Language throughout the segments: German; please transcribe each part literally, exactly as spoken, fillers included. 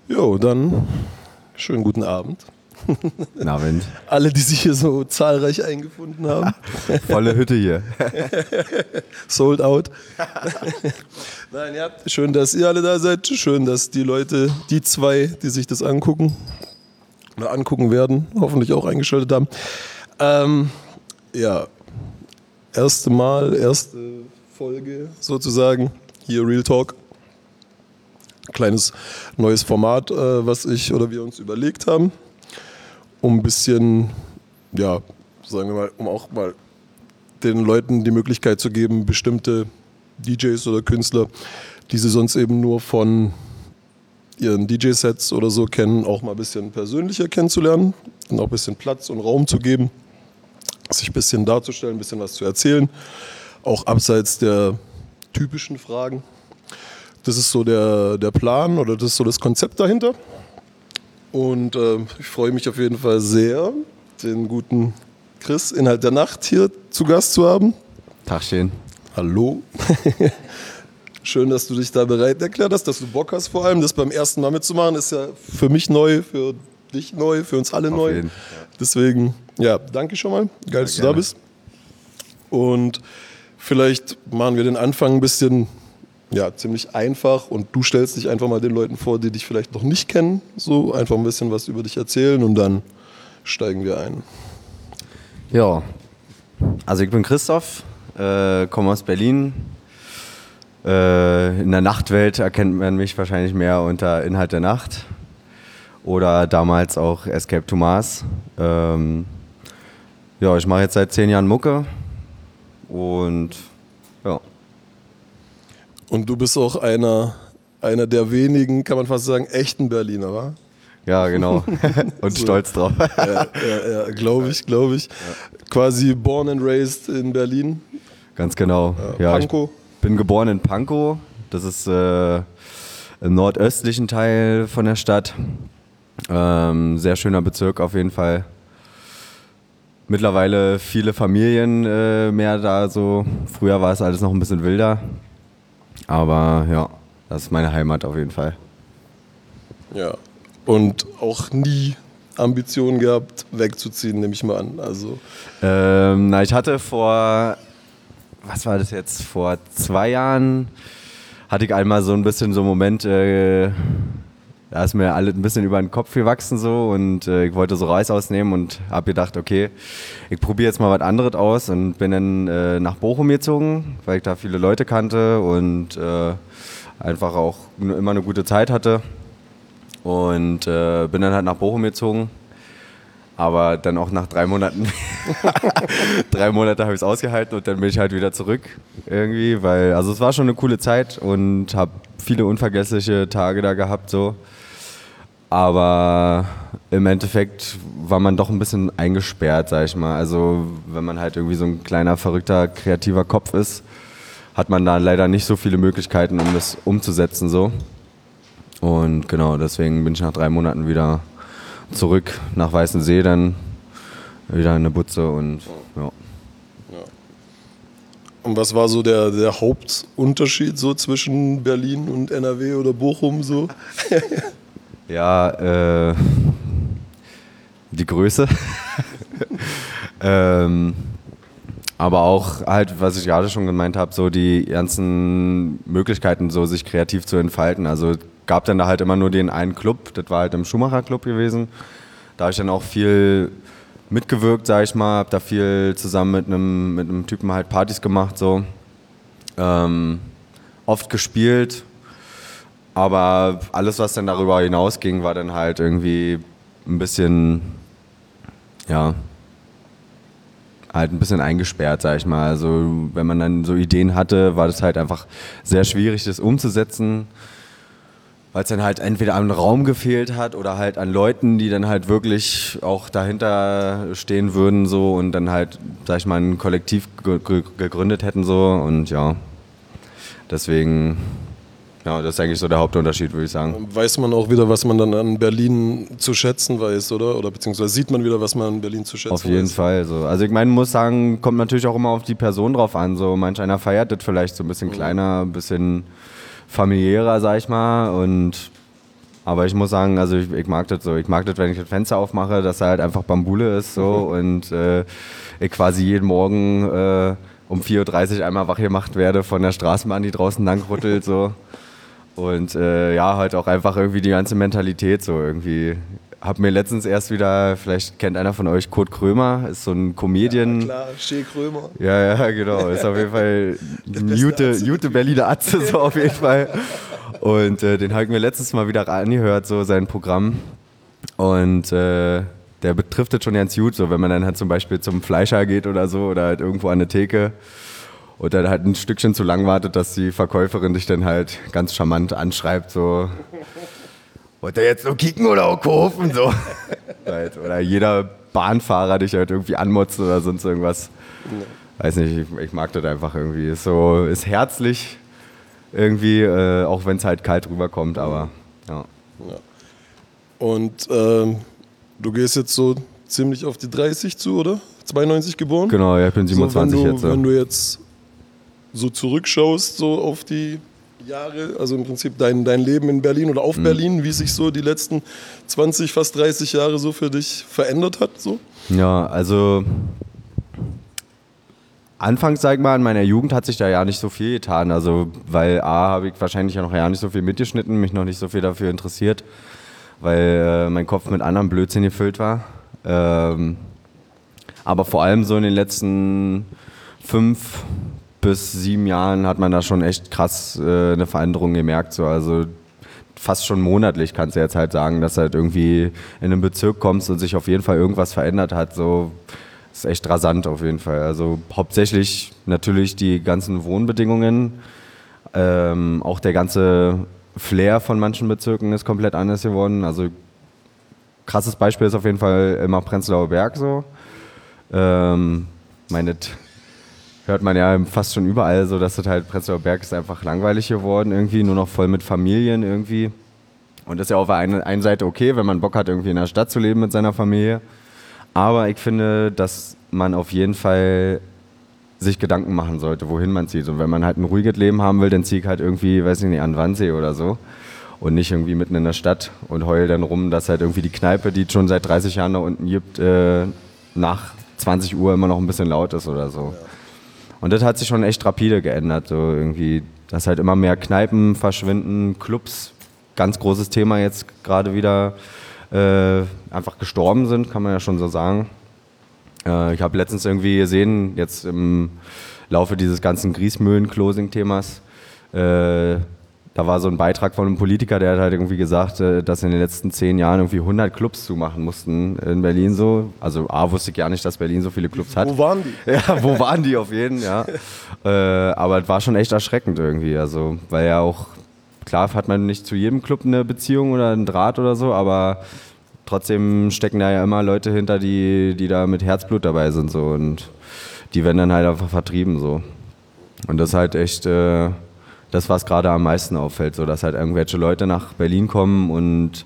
Jo, dann schönen guten Abend. Guten Abend. Alle, die sich hier so zahlreich eingefunden haben. Volle Hütte hier. Sold out. Nein, ja, schön, dass ihr alle da seid. Schön, dass die Leute, die zwei, die sich das angucken oder angucken werden, hoffentlich auch eingeschaltet haben. Ähm, ja, erste Mal, erste Folge sozusagen. Hier Real Talk. Kleines neues Format, äh, was ich oder wir uns überlegt haben, um ein bisschen, ja, sagen wir mal, um auch mal den Leuten die Möglichkeit zu geben, bestimmte D Js oder Künstler, die sie sonst eben nur von ihren D J-Sets oder so kennen, auch mal ein bisschen persönlicher kennenzulernen und auch ein bisschen Platz und Raum zu geben, sich ein bisschen darzustellen, ein bisschen was zu erzählen, auch abseits der typischen Fragen. Das ist so der, der Plan oder das ist so das Konzept dahinter. Und äh, ich freue mich auf jeden Fall sehr, den guten Chris, Inhalt der Nacht, hier zu Gast zu haben. Tagchen. Hallo. Schön, dass du dich da bereit erklärt hast, dass du Bock hast vor allem, das beim ersten Mal mitzumachen. Ist ja für mich neu, für dich neu, für uns alle Auf neu. jeden. Deswegen, ja, danke schon mal. Geil, dass du da bist. Und vielleicht machen wir den Anfang ein bisschen... Ja, ziemlich einfach und du stellst dich einfach mal den Leuten vor, die dich vielleicht noch nicht kennen, so einfach ein bisschen was über dich erzählen und dann steigen wir ein. Ja, also ich bin Christoph, äh, komme aus Berlin. Äh, in der Nachtwelt erkennt man mich wahrscheinlich mehr unter Inhalt der Nacht oder damals auch Escape to Mars. Ähm, ja, ich mache jetzt seit zehn Jahren Mucke und ja. Und du bist auch einer, einer der wenigen, kann man fast sagen, echten Berliner, wa? Ja, genau. Und so. Stolz drauf. Ja, ja, ja glaube ich, glaube ich. Ja. Quasi born and raised in Berlin. Ganz genau. Ja, ja, Pankow. Ich bin geboren in Pankow. Das ist äh, im nordöstlichen Teil von der Stadt. Ähm, sehr schöner Bezirk auf jeden Fall. Mittlerweile viele Familien äh, mehr da so. Früher war es alles noch ein bisschen wilder. Aber ja, das ist meine Heimat auf jeden Fall. Ja, und auch nie Ambitionen gehabt, wegzuziehen, nehme ich mal an. Also ähm, na, ich hatte vor, was war das jetzt, vor zwei Jahren hatte ich einmal so ein bisschen so einen Moment, äh, da ist mir alles ein bisschen über den Kopf gewachsen so und äh, ich wollte so Reis ausnehmen und habe gedacht, okay, ich probiere jetzt mal was anderes aus und bin dann äh, nach Bochum gezogen, weil ich da viele Leute kannte und äh, einfach auch immer eine gute Zeit hatte und äh, bin dann halt nach Bochum gezogen, aber dann auch nach drei Monaten, drei Monate habe ich es ausgehalten und dann bin ich halt wieder zurück irgendwie, weil, also es war schon eine coole Zeit und habe viele unvergessliche Tage da gehabt so. Aber im Endeffekt war man doch ein bisschen eingesperrt, sag ich mal. Also wenn man halt irgendwie so ein kleiner, verrückter, kreativer Kopf ist, hat man da leider nicht so viele Möglichkeiten, um das umzusetzen so. Und genau, deswegen bin ich nach drei Monaten wieder zurück nach Weißensee, dann wieder in eine Butze und ja. Und was war so der, der Hauptunterschied so zwischen Berlin und N R W oder Bochum so? Ja, äh, die Größe. ähm, aber auch halt, was ich gerade schon gemeint habe, so die ganzen Möglichkeiten, so sich kreativ zu entfalten. Also gab dann da halt immer nur den einen Club, das war halt im Schumacher Club gewesen. Da habe ich dann auch viel mitgewirkt, sag ich mal, habe da viel zusammen mit einem mit einem Typen halt Partys gemacht, so. Ähm, oft gespielt. Aber alles, was dann darüber hinausging, war dann halt irgendwie ein bisschen, ja, halt ein bisschen eingesperrt, sag ich mal. Also wenn man dann so Ideen hatte, war das halt einfach sehr schwierig, das umzusetzen, weil es dann halt entweder an Raum gefehlt hat oder halt an Leuten, die dann halt wirklich auch dahinter stehen würden so und dann halt, sag ich mal, ein Kollektiv ge- ge- gegründet hätten so und ja, deswegen... Ja, das ist eigentlich so der Hauptunterschied, würde ich sagen. Weiß man auch wieder, was man dann an Berlin zu schätzen weiß, oder? Oder beziehungsweise sieht man wieder, was man an Berlin zu schätzen weiß? Auf jeden weiß. Fall. So. Also ich meine, muss sagen, kommt natürlich auch immer auf die Person drauf an. So manch einer feiert das vielleicht so ein bisschen kleiner, ein bisschen familiärer, sag ich mal. Und Aber ich muss sagen, also ich, ich mag das so. Ich mag das, wenn ich das Fenster aufmache, dass da halt einfach Bambule ist so mhm. und äh, ich quasi jeden Morgen äh, um vier Uhr dreißig einmal wach gemacht werde von der Straßenbahn, die draußen lang rüttelt so. Und äh, ja, halt auch einfach irgendwie die ganze Mentalität so irgendwie. Hab mir letztens erst wieder, vielleicht kennt einer von euch Kurt Krömer, ist so ein Comedian. Ja, klar, Shea Krömer. Ja, ja, genau. Ist auf jeden Fall ein gute, gute Berliner Atze, so auf jeden Fall. Und äh, den habe ich mir letztens mal wieder angehört, so sein Programm. Und äh, der betrifft das schon ganz gut, so wenn man dann halt zum Beispiel zum Fleischer geht oder so oder halt irgendwo an eine Theke und dann halt ein Stückchen zu lang wartet, dass die Verkäuferin dich dann halt ganz charmant anschreibt, so wollt ihr jetzt nur kicken oder auch kaufen? So. Oder jeder Bahnfahrer dich halt irgendwie anmotzt oder sonst irgendwas. Weiß nicht, ich, ich mag das einfach irgendwie. Ist so, ist herzlich irgendwie, äh, auch wenn es halt kalt rüberkommt, aber ja. ja. Und ähm, du gehst jetzt so ziemlich auf die dreißig zu, oder? zweiundneunzig geboren? Genau, ja, ich bin siebenundzwanzig so, wenn du, jetzt. Ja. Wenn du jetzt so zurückschaust, so auf die Jahre, also im Prinzip dein, dein Leben in Berlin oder auf mhm. Berlin, wie sich so die letzten zwanzig, fast dreißig Jahre so für dich verändert hat? So? Ja, also anfangs, sag ich mal, in meiner Jugend hat sich da ja nicht so viel getan, also weil A, habe ich wahrscheinlich ja noch ja nicht so viel mitgeschnitten, mich noch nicht so viel dafür interessiert, weil äh, mein Kopf mit anderem Blödsinn gefüllt war. Ähm, aber vor allem so in den letzten fünf bis sieben Jahren hat man da schon echt krass äh, eine Veränderung gemerkt. So. Also fast schon monatlich kannst du jetzt halt sagen, dass du halt irgendwie in einen Bezirk kommst und sich auf jeden Fall irgendwas verändert hat. So ist echt rasant auf jeden Fall. Also hauptsächlich natürlich die ganzen Wohnbedingungen, ähm, auch der ganze Flair von manchen Bezirken ist komplett anders geworden. Also krasses Beispiel ist auf jeden Fall immer Prenzlauer Berg so. Ähm, meine hört man ja fast schon überall so, dass das halt Prenzlauer Berg ist einfach langweilig geworden irgendwie, nur noch voll mit Familien irgendwie. Und das ist ja auf der einen, einen Seite okay, wenn man Bock hat, irgendwie in der Stadt zu leben mit seiner Familie. Aber ich finde, dass man auf jeden Fall sich Gedanken machen sollte, wohin man zieht. Und wenn man halt ein ruhiges Leben haben will, dann ziehe ich halt irgendwie, weiß ich nicht, an Wannsee oder so. Und nicht irgendwie mitten in der Stadt und heul dann rum, dass halt irgendwie die Kneipe, die es schon seit dreißig Jahren da unten gibt, äh, nach zwanzig Uhr immer noch ein bisschen laut ist oder so. Ja. Und das hat sich schon echt rapide geändert, so irgendwie, dass halt immer mehr Kneipen verschwinden, Clubs, ganz großes Thema jetzt gerade wieder, äh, einfach gestorben sind, kann man ja schon so sagen. Äh, ich habe letztens irgendwie gesehen, jetzt im Laufe dieses ganzen Griesmühlen-Closing-Themas, äh, da war so ein Beitrag von einem Politiker, der hat halt irgendwie gesagt, dass in den letzten zehn Jahren irgendwie hundert Clubs zumachen mussten in Berlin so. Also A, wusste ich gar nicht, dass Berlin so viele Clubs hat. Wo waren die? Ja, wo waren die auf jeden, ja. äh, aber es war schon echt erschreckend irgendwie, also, weil ja auch, klar hat man nicht zu jedem Club eine Beziehung oder einen Draht oder so, aber trotzdem stecken da ja immer Leute hinter, die, die da mit Herzblut dabei sind so und die werden dann halt einfach vertrieben so. Und das ist halt echt... Äh, das, was gerade am meisten auffällt, so dass halt irgendwelche Leute nach Berlin kommen und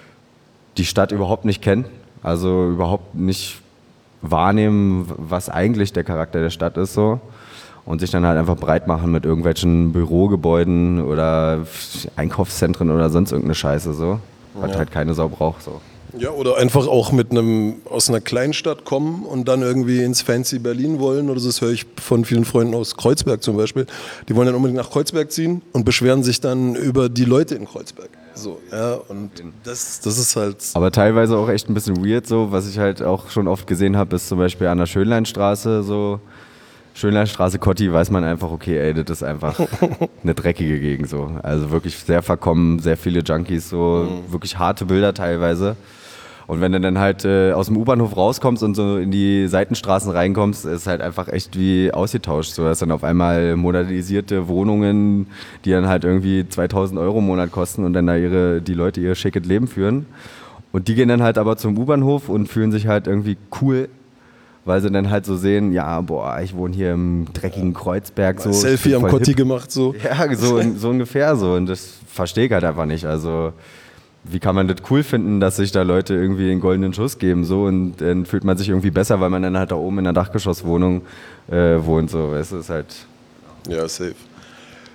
die Stadt überhaupt nicht kennen, also überhaupt nicht wahrnehmen, was eigentlich der Charakter der Stadt ist so und sich dann halt einfach breit machen mit irgendwelchen Bürogebäuden oder Einkaufszentren oder sonst irgendeine Scheiße so, was ja. halt keine Sau braucht so. Ja, oder einfach auch mit einem aus einer Kleinstadt kommen und dann irgendwie ins fancy Berlin wollen. Oder das höre ich von vielen Freunden aus Kreuzberg zum Beispiel. Die wollen dann unbedingt nach Kreuzberg ziehen und beschweren sich dann über die Leute in Kreuzberg. So, ja, und das, das ist halt... Aber teilweise auch echt ein bisschen weird so, was ich halt auch schon oft gesehen habe, ist zum Beispiel an der Schönleinstraße so. Schönleinstraße, Kotti, weiß man einfach, okay, ey, das ist einfach eine dreckige Gegend so. Also wirklich sehr verkommen, sehr viele Junkies, so mhm. wirklich harte Bilder teilweise. Und wenn du dann halt äh, aus dem U-Bahnhof rauskommst und so in die Seitenstraßen reinkommst, ist halt einfach echt wie ausgetauscht. So, dass dann auf einmal modernisierte Wohnungen, die dann halt irgendwie zweitausend Euro im Monat kosten und dann da ihre, die Leute ihr schickes Leben führen. Und die gehen dann halt aber zum U-Bahnhof und fühlen sich halt irgendwie cool, weil sie dann halt so sehen, ja, boah, ich wohne hier im dreckigen Kreuzberg. So, Selfie am Kotti gemacht, so. Ja, so, so ungefähr so. Und das verstehe ich halt einfach nicht. Also, wie kann man das cool finden, dass sich da Leute irgendwie den goldenen Schuss geben, so. Und dann fühlt man sich irgendwie besser, weil man dann halt da oben in einer Dachgeschosswohnung äh, wohnt, so. Weißt du, ist halt... Ja, safe.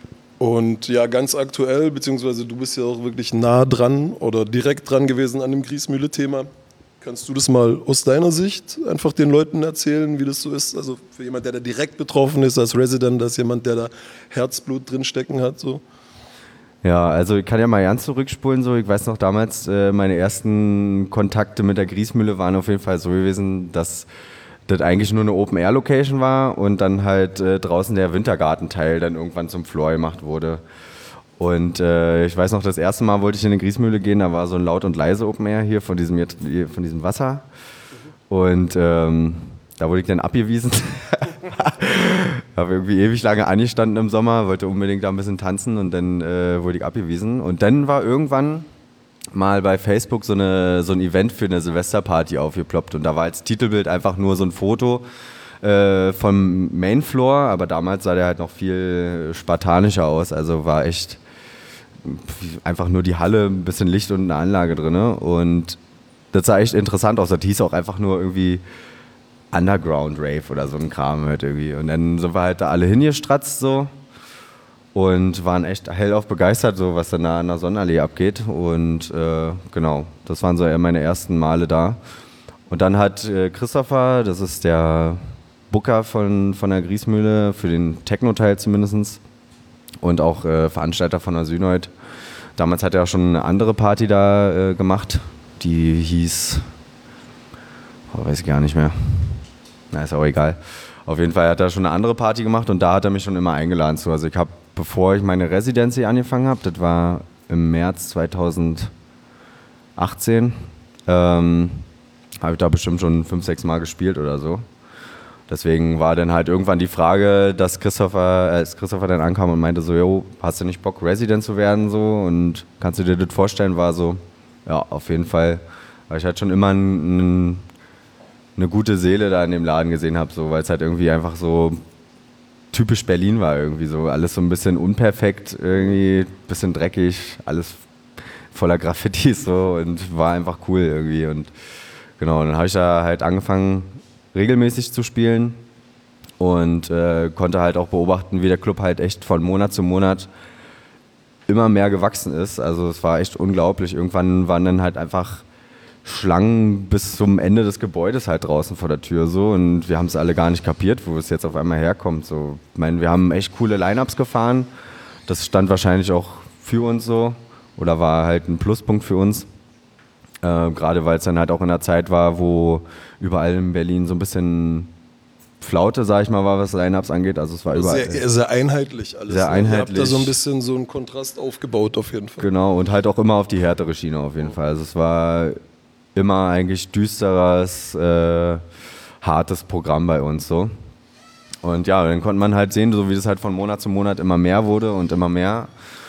Und ja, ganz aktuell, beziehungsweise du bist ja auch wirklich nah dran oder direkt dran gewesen an dem Griesmühle-Thema. Kannst du das mal aus deiner Sicht einfach den Leuten erzählen, wie das so ist? Also für jemand, der da direkt betroffen ist als Resident, als jemand, der da Herzblut drinstecken hat, so. Ja, also ich kann ja mal ganz zurückspulen. So. Ich weiß noch damals, äh, meine ersten Kontakte mit der Griesmühle waren auf jeden Fall so gewesen, dass das eigentlich nur eine Open-Air-Location war und dann halt äh, draußen der Wintergartenteil dann irgendwann zum Floor gemacht wurde. Und äh, ich weiß noch, das erste Mal wollte ich in eine Griesmühle gehen, da war so ein laut und leise Open Air hier von diesem, von diesem Wasser. Und ähm, da wurde ich dann abgewiesen. Habe irgendwie ewig lange angestanden im Sommer, wollte unbedingt da ein bisschen tanzen und dann äh, wurde ich abgewiesen. Und dann war irgendwann mal bei Facebook so, eine, so ein Event für eine Silvesterparty aufgeploppt und da war als Titelbild einfach nur so ein Foto äh, vom Mainfloor, aber damals sah der halt noch viel spartanischer aus, also war echt einfach nur die Halle, ein bisschen Licht und eine Anlage drin und das sah echt interessant aus, das hieß auch einfach nur irgendwie Underground Rave oder so ein Kram halt irgendwie und dann sind wir halt da alle hingestratzt so und waren echt hellauf begeistert, so was dann da an der Sonnenallee abgeht. Und äh, genau, das waren so eher meine ersten Male da. Und dann hat äh, Christopher, das ist der Booker von, von der Griesmühle, für den Techno-Teil zumindest, und auch äh, Veranstalter von der Synoid. Damals hat er auch schon eine andere Party da äh, gemacht, die hieß, oh, weiß ich gar nicht mehr, na ist auch egal. Auf jeden Fall hat er schon eine andere Party gemacht und da hat er mich schon immer eingeladen zu. Also ich habe, bevor ich meine Residency angefangen habe, das war im März zweitausendachtzehn, ähm, habe ich da bestimmt schon fünf, sechs Mal gespielt oder so. Deswegen war dann halt irgendwann die Frage, dass Christopher, als Christopher dann ankam und meinte so, jo, hast du nicht Bock, Resident zu werden so und kannst du dir das vorstellen, war so, ja, auf jeden Fall, weil ich halt schon immer ein, ein eine gute Seele da in dem Laden gesehen habe, so, weil es halt irgendwie einfach so typisch Berlin war irgendwie so, alles so ein bisschen unperfekt, irgendwie ein bisschen dreckig, alles voller Graffitis so und war einfach cool irgendwie und genau, dann habe ich da halt angefangen regelmäßig zu spielen und äh, konnte halt auch beobachten, wie der Club halt echt von Monat zu Monat immer mehr gewachsen ist, also es war echt unglaublich, irgendwann waren dann halt einfach Schlangen bis zum Ende des Gebäudes halt draußen vor der Tür so und wir haben es alle gar nicht kapiert, wo es jetzt auf einmal herkommt. So. Ich meine, wir haben echt coole Line-Ups gefahren, das stand wahrscheinlich auch für uns so oder war halt ein Pluspunkt für uns, äh, gerade weil es dann halt auch in einer Zeit war, wo überall in Berlin so ein bisschen Flaute, sag ich mal, war, was Line-Ups angeht, also es war überall. Sehr, sehr einheitlich alles. Sehr einheitlich. Ihr habt da so ein bisschen so einen Kontrast aufgebaut auf jeden Fall. Genau und halt auch immer auf die härtere Schiene auf jeden Fall, also es war immer eigentlich düsteres, äh, hartes Programm bei uns so. Und ja, dann konnte man halt sehen, so wie das halt von Monat zu Monat immer mehr wurde und immer mehr.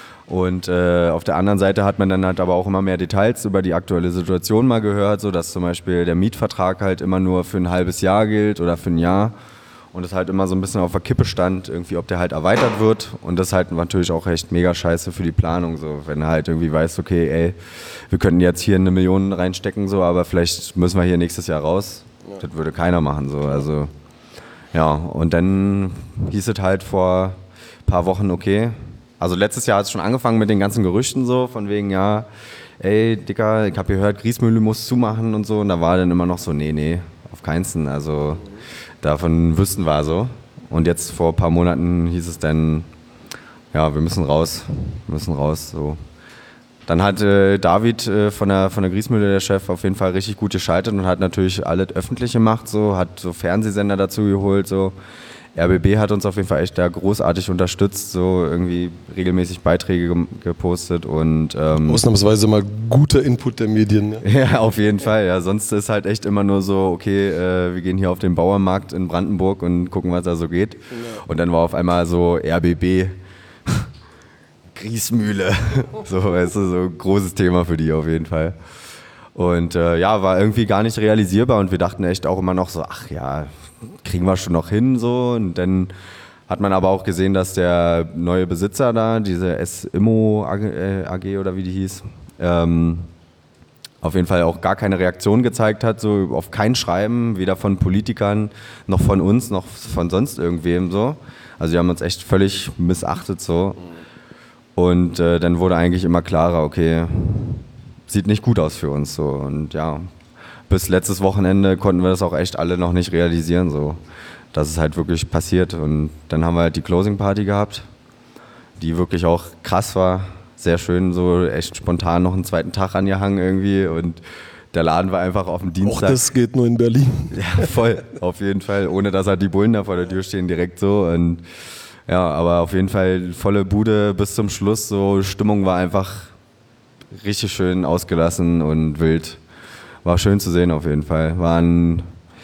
Und äh, auf der anderen Seite hat man dann halt aber auch immer mehr Details über die aktuelle Situation mal gehört, so dass zum Beispiel der Mietvertrag halt immer nur für ein halbes Jahr gilt oder für ein Jahr. Und es halt immer so ein bisschen auf der Kippe stand, irgendwie, ob der halt erweitert wird. Und das ist halt natürlich auch echt mega scheiße für die Planung, so. Wenn du halt irgendwie weißt, okay, ey, wir könnten jetzt hier eine Million reinstecken, so, aber vielleicht müssen wir hier nächstes Jahr raus. Ja. Das würde keiner machen, so. Also, ja, und dann hieß es halt vor ein paar Wochen, okay. Also letztes Jahr hat es schon angefangen mit den ganzen Gerüchten, so, von wegen, ja, ey, Dicker, ich habe gehört, Griesmühle muss zumachen und so. Und da war dann immer noch so, nee, nee, auf keinsten, also davon wüssten wir so. Und jetzt vor ein paar Monaten hieß es dann, ja, wir müssen raus, wir müssen raus. So. Dann hat äh, David äh, von der, von der Griesmühle, der Chef, auf jeden Fall richtig gut geschaltet und hat natürlich alles öffentlich gemacht, so, hat so Fernsehsender dazu geholt. So. R B B hat uns auf jeden Fall echt da großartig unterstützt, so irgendwie regelmäßig Beiträge ge- gepostet und ähm, ausnahmsweise mal guter Input der Medien. Ne? Ja, auf jeden Fall. Ja, sonst ist halt echt immer nur so, okay, äh, wir gehen hier auf den Bauernmarkt in Brandenburg und gucken, was da so geht. Ja. Und dann war auf einmal so R B B, Griesmühle, so, weißt du, so ein großes Thema für die auf jeden Fall. Und äh, ja, war irgendwie gar nicht realisierbar und wir dachten echt auch immer noch so, ach ja, kriegen wir schon noch hin, so. Und dann hat man aber auch gesehen, dass der neue Besitzer da, diese S-Immo A G oder wie die hieß, ähm, auf jeden Fall auch gar keine Reaktion gezeigt hat, so auf kein Schreiben, weder von Politikern, noch von uns, noch von sonst irgendwem, so. Also die haben uns echt völlig missachtet, so. Und äh, dann wurde eigentlich immer klarer, okay, sieht nicht gut aus für uns. So. Und ja, bis letztes Wochenende konnten wir das auch echt alle noch nicht realisieren, so, dass es halt wirklich passiert. Und dann haben wir halt die Closing Party gehabt, die wirklich auch krass war, sehr schön, so echt spontan noch einen zweiten Tag angehangen irgendwie. Und der Laden war einfach auf dem Dienstag. Auch das geht nur in Berlin. Ja, voll, auf jeden Fall, ohne dass halt die Bullen da vor der Tür stehen, direkt so. Und ja, aber auf jeden Fall volle Bude bis zum Schluss, so Stimmung war einfach richtig schön ausgelassen und wild. War schön zu sehen auf jeden Fall. War ein,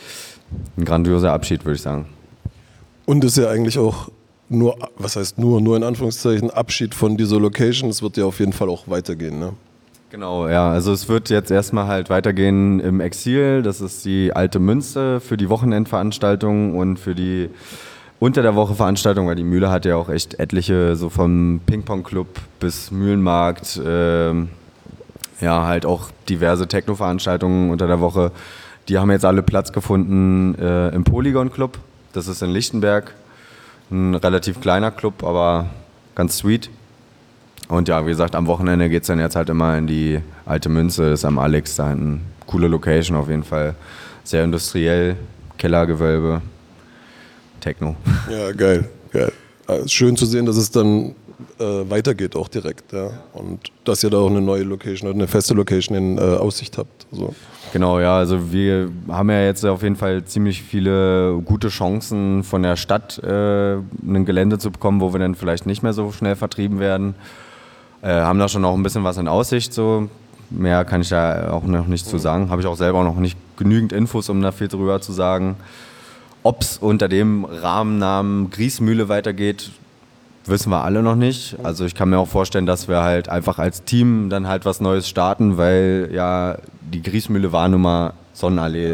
ein grandioser Abschied, würde ich sagen. Und ist ja eigentlich auch nur, was heißt nur, nur in Anführungszeichen Abschied von dieser Location. Es wird ja auf jeden Fall auch weitergehen, ne? Genau, ja. Also es wird jetzt erstmal halt weitergehen im Exil. Das ist die Alte Münze für die Wochenendveranstaltungen und für die unter der Woche Veranstaltungen, weil die Mühle hat ja auch echt etliche, so vom Ping-Pong-Club bis Mühlenmarkt, ähm, ja, halt auch diverse Techno-Veranstaltungen unter der Woche. Die haben jetzt alle Platz gefunden äh, im Polygon Club. Das ist in Lichtenberg. Ein relativ kleiner Club, aber ganz sweet. Und ja, wie gesagt, am Wochenende geht es dann jetzt halt immer in die Alte Münze, das ist am Alex, da hinten. Coole Location auf jeden Fall. Sehr industriell, Kellergewölbe, Techno. Ja, geil, geil. Also schön zu sehen, dass es dann äh, weitergeht auch direkt. Ja. Und dass ihr da auch eine neue Location oder eine feste Location in äh, Aussicht habt. So. Genau, ja, also wir haben ja jetzt auf jeden Fall ziemlich viele gute Chancen von der Stadt äh, ein Gelände zu bekommen, wo wir dann vielleicht nicht mehr so schnell vertrieben werden. Äh, haben da schon auch ein bisschen was in Aussicht, so. Mehr kann ich da auch noch nicht zu sagen. Habe ich auch selber noch nicht genügend Infos, um da viel drüber zu sagen. Ob es unter dem Rahmennamen Griesmühle weitergeht, wissen wir alle noch nicht. Also ich kann mir auch vorstellen, dass wir halt einfach als Team dann halt was Neues starten, weil ja die Griesmühle war nun mal Sonnenallee.